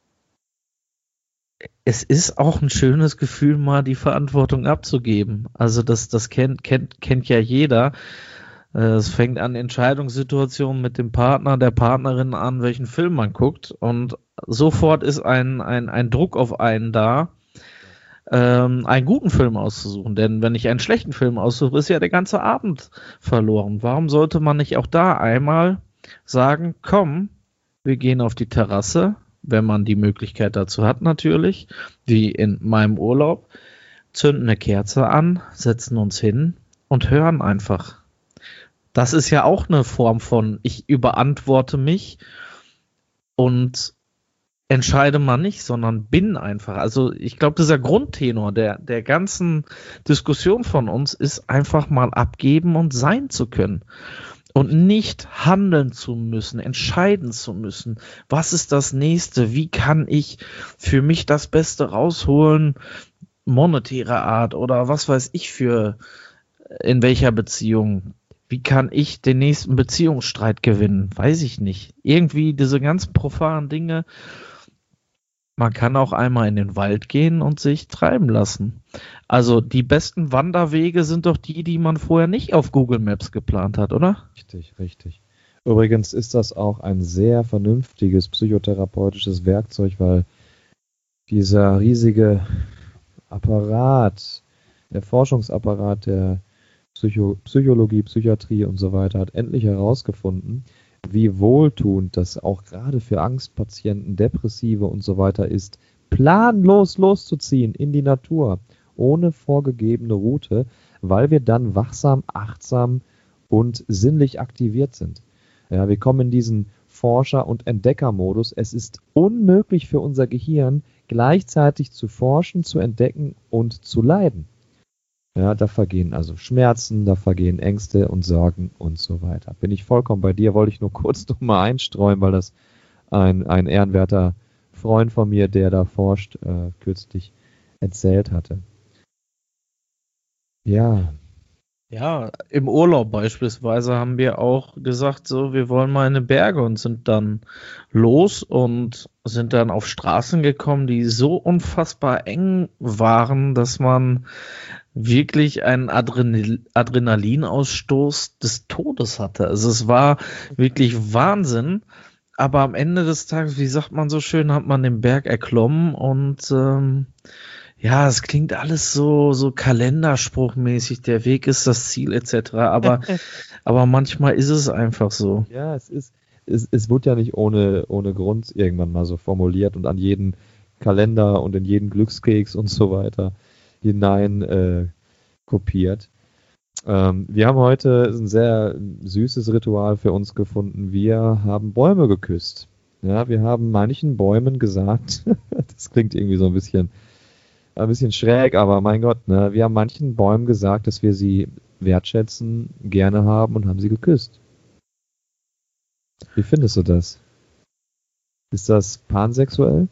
es ist auch ein schönes Gefühl, mal die Verantwortung abzugeben. Also das, das kennt, kennt, kennt ja jeder. Äh, es fängt an Entscheidungssituationen mit dem Partner, der Partnerin an, welchen Film man guckt. Und sofort ist ein, ein, ein Druck auf einen da, ähm, einen guten Film auszusuchen. Denn wenn ich einen schlechten Film aussuche, ist ja der ganze Abend verloren. Warum sollte man nicht auch da einmal sagen, komm, wir gehen auf die Terrasse, wenn man die Möglichkeit dazu hat natürlich, wie in meinem Urlaub, zünden eine Kerze an, setzen uns hin und hören einfach. Das ist ja auch eine Form von, ich überantworte mich und entscheide mal nicht, sondern bin einfach. Also ich glaube, dieser Grundtenor der, der ganzen Diskussion von uns ist einfach mal abgeben und sein zu können. Und nicht handeln zu müssen, entscheiden zu müssen. Was ist das Nächste? Wie kann ich für mich das Beste rausholen? Monetäre Art oder was weiß ich für, in welcher Beziehung? Wie kann ich den nächsten Beziehungsstreit gewinnen? Weiß ich nicht. Irgendwie diese ganzen profanen Dinge. Man kann auch einmal in den Wald gehen und sich treiben lassen. Also die besten Wanderwege sind doch die, die man vorher nicht auf Google Maps geplant hat, oder? Richtig, richtig. Übrigens ist das auch ein sehr vernünftiges psychotherapeutisches Werkzeug, weil dieser riesige Apparat, der Forschungsapparat der Psycho- Psychologie, Psychiatrie und so weiter hat endlich herausgefunden, wie wohltuend das auch gerade für Angstpatienten, Depressive und so weiter ist, planlos loszuziehen in die Natur, ohne vorgegebene Route, weil wir dann wachsam, achtsam und sinnlich aktiviert sind. Ja, wir kommen in diesen Forscher- und Entdeckermodus. Es ist unmöglich für unser Gehirn, gleichzeitig zu forschen, zu entdecken und zu leiden. Ja, da vergehen also Schmerzen, da vergehen Ängste und Sorgen und so weiter. Bin ich vollkommen bei dir, wollte ich nur kurz noch mal einstreuen, weil das ein, ein ehrenwerter Freund von mir, der da forscht, äh, kürzlich erzählt hatte. Ja. Ja, im Urlaub beispielsweise haben wir auch gesagt, so, wir wollen mal in die Berge und sind dann los und sind dann auf Straßen gekommen, die so unfassbar eng waren, dass man wirklich einen Adrenal- Adrenalinausstoß des Todes hatte. Also es war wirklich Wahnsinn, aber am Ende des Tages, wie sagt man so schön, hat man den Berg erklommen und ähm, ja, es klingt alles so, so kalenderspruchmäßig, der Weg ist das Ziel et cetera. Aber, aber manchmal ist es einfach so. Ja, es ist, es, es wurde ja nicht ohne, ohne Grund irgendwann mal so formuliert und an jeden Kalender und in jeden Glückskeks und so weiter hinein äh, kopiert. Ähm, wir haben heute ein sehr süßes Ritual für uns gefunden. Wir haben Bäume geküsst. Ja, wir haben manchen Bäumen gesagt, das klingt irgendwie so ein bisschen, ein bisschen schräg, aber mein Gott, ne, wir haben manchen Bäumen gesagt, dass wir sie wertschätzen, gerne haben und haben sie geküsst. Wie findest du das? Ist das pansexuell?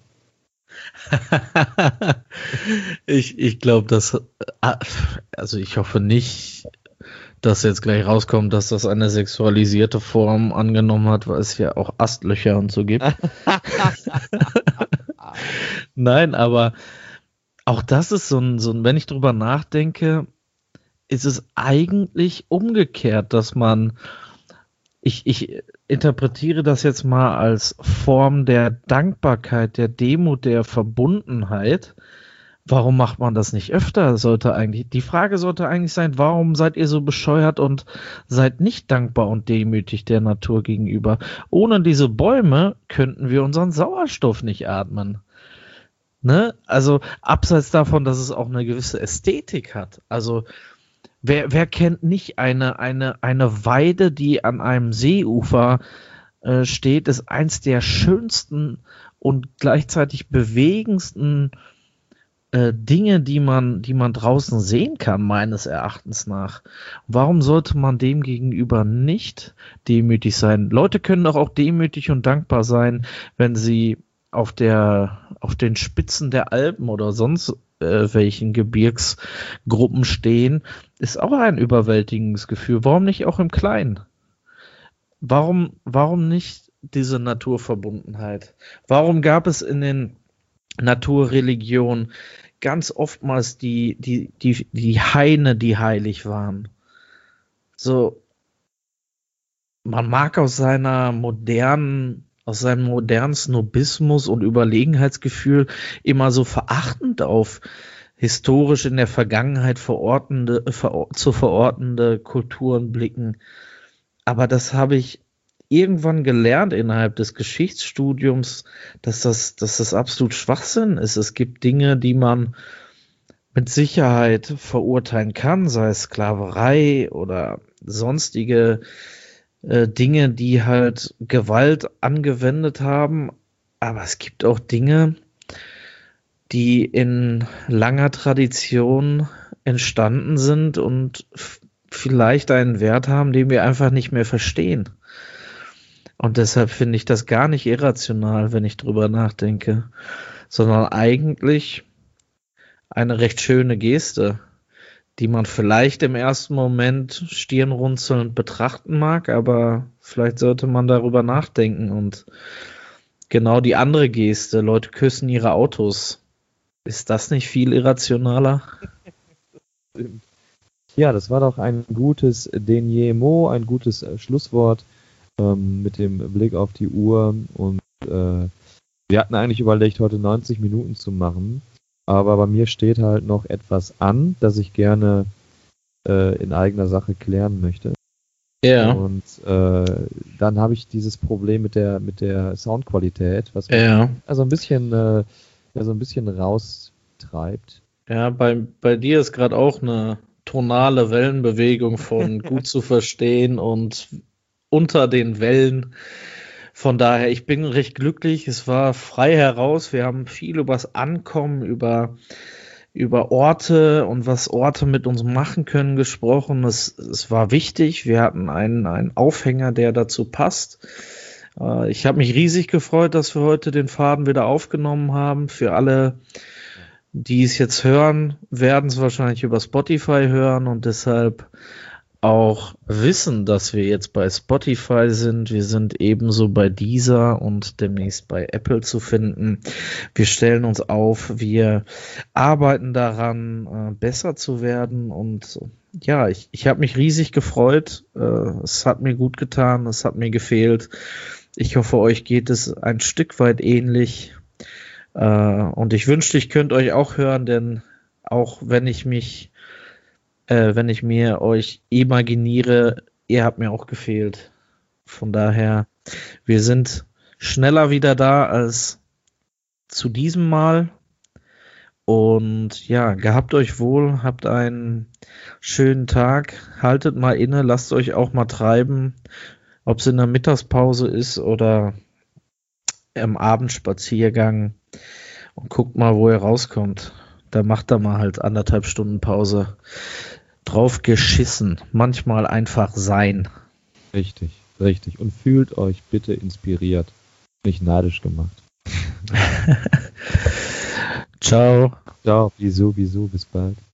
ich ich glaube, dass, also ich hoffe nicht, dass jetzt gleich rauskommt, dass das eine sexualisierte Form angenommen hat, weil es ja auch Astlöcher und so gibt. Nein, aber auch das ist so ein, so ein, wenn ich drüber nachdenke, ist es eigentlich umgekehrt, dass man, ich, ich interpretiere das jetzt mal als Form der Dankbarkeit, der Demut, der Verbundenheit. Warum macht man das nicht öfter? Sollte eigentlich, die Frage sollte eigentlich sein, warum seid ihr so bescheuert und seid nicht dankbar und demütig der Natur gegenüber? Ohne diese Bäume könnten wir unseren Sauerstoff nicht atmen. Ne? Also abseits davon, dass es auch eine gewisse Ästhetik hat. Also wer, wer kennt nicht eine, eine, eine Weide, die an einem Seeufer äh, steht, ist eins der schönsten und gleichzeitig bewegendsten Äh, Dinge, die man, die man draußen sehen kann, meines Erachtens nach. Warum sollte man dem gegenüber nicht demütig sein? Leute können doch auch demütig und dankbar sein, wenn sie auf der, auf den Spitzen der Alpen oder sonst äh, welchen Gebirgsgruppen stehen. Ist auch ein überwältigendes Gefühl. Warum nicht auch im Kleinen? Warum, warum nicht diese Naturverbundenheit? Warum gab es in den Naturreligion ganz oftmals die, die, die, die Haine, die heilig waren. So, man mag aus seiner modernen, aus seinem modernen Snobismus und Überlegenheitsgefühl immer so verachtend auf historisch in der Vergangenheit verortende, ver, zu verortende Kulturen blicken. Aber das habe ich irgendwann gelernt innerhalb des Geschichtsstudiums, dass das, dass das absolut Schwachsinn ist. Es gibt Dinge, die man mit Sicherheit verurteilen kann, sei es Sklaverei oder sonstige äh, Dinge, die halt Gewalt angewendet haben. Aber es gibt auch Dinge, die in langer Tradition entstanden sind und f- vielleicht einen Wert haben, den wir einfach nicht mehr verstehen. Und deshalb finde ich das gar nicht irrational, wenn ich drüber nachdenke, sondern eigentlich eine recht schöne Geste, die man vielleicht im ersten Moment stirnrunzelnd betrachten mag, aber vielleicht sollte man darüber nachdenken. Und genau die andere Geste, Leute küssen ihre Autos, ist das nicht viel irrationaler? Ja, das war doch ein gutes Denouement, ein gutes äh, Schlusswort ähm, mit dem Blick auf die Uhr. Und äh, wir hatten eigentlich überlegt, heute neunzig Minuten zu machen. Aber bei mir steht halt noch etwas an, das ich gerne äh, in eigener Sache klären möchte. Ja. Und äh, dann habe ich dieses Problem mit der mit der Soundqualität, was mich Ja. also ein bisschen äh, ja, so ein bisschen raustreibt. Ja, bei, bei dir ist gerade auch eine tonale Wellenbewegung von gut zu verstehen und unter den Wellen. Von daher, ich bin recht glücklich. Es war frei heraus. Wir haben viel übers Ankommen, über, über Orte und was Orte mit uns machen können gesprochen. Es, es war wichtig. Wir hatten einen, einen Aufhänger, der dazu passt. Äh, ich habe mich riesig gefreut, dass wir heute den Faden wieder aufgenommen haben. Für alle, die es jetzt hören, werden es wahrscheinlich über Spotify hören und deshalb auch wissen, dass wir jetzt bei Spotify sind. Wir sind ebenso bei Deezer und demnächst bei Apple zu finden. Wir stellen uns auf, wir arbeiten daran, äh, besser zu werden und ja, ich, ich habe mich riesig gefreut. Äh, es hat mir gut getan, es hat mir gefehlt. Ich hoffe, euch geht es ein Stück weit ähnlich. Äh, und ich wünschte, ich könnte euch auch hören, denn auch wenn ich mich, äh, wenn ich mir euch imaginiere, ihr habt mir auch gefehlt. Von daher, wir sind schneller wieder da als zu diesem Mal. Und ja, gehabt euch wohl, habt einen schönen Tag, haltet mal inne, lasst euch auch mal treiben, ob es in der Mittagspause ist oder im Abendspaziergang, und guckt mal, wo ihr rauskommt. Da macht er mal halt anderthalb Stunden Pause. Drauf geschissen, manchmal einfach sein. Richtig, richtig. Und fühlt euch bitte inspiriert, nicht neidisch gemacht. Ciao. Ciao, wieso, wieso, bis bald.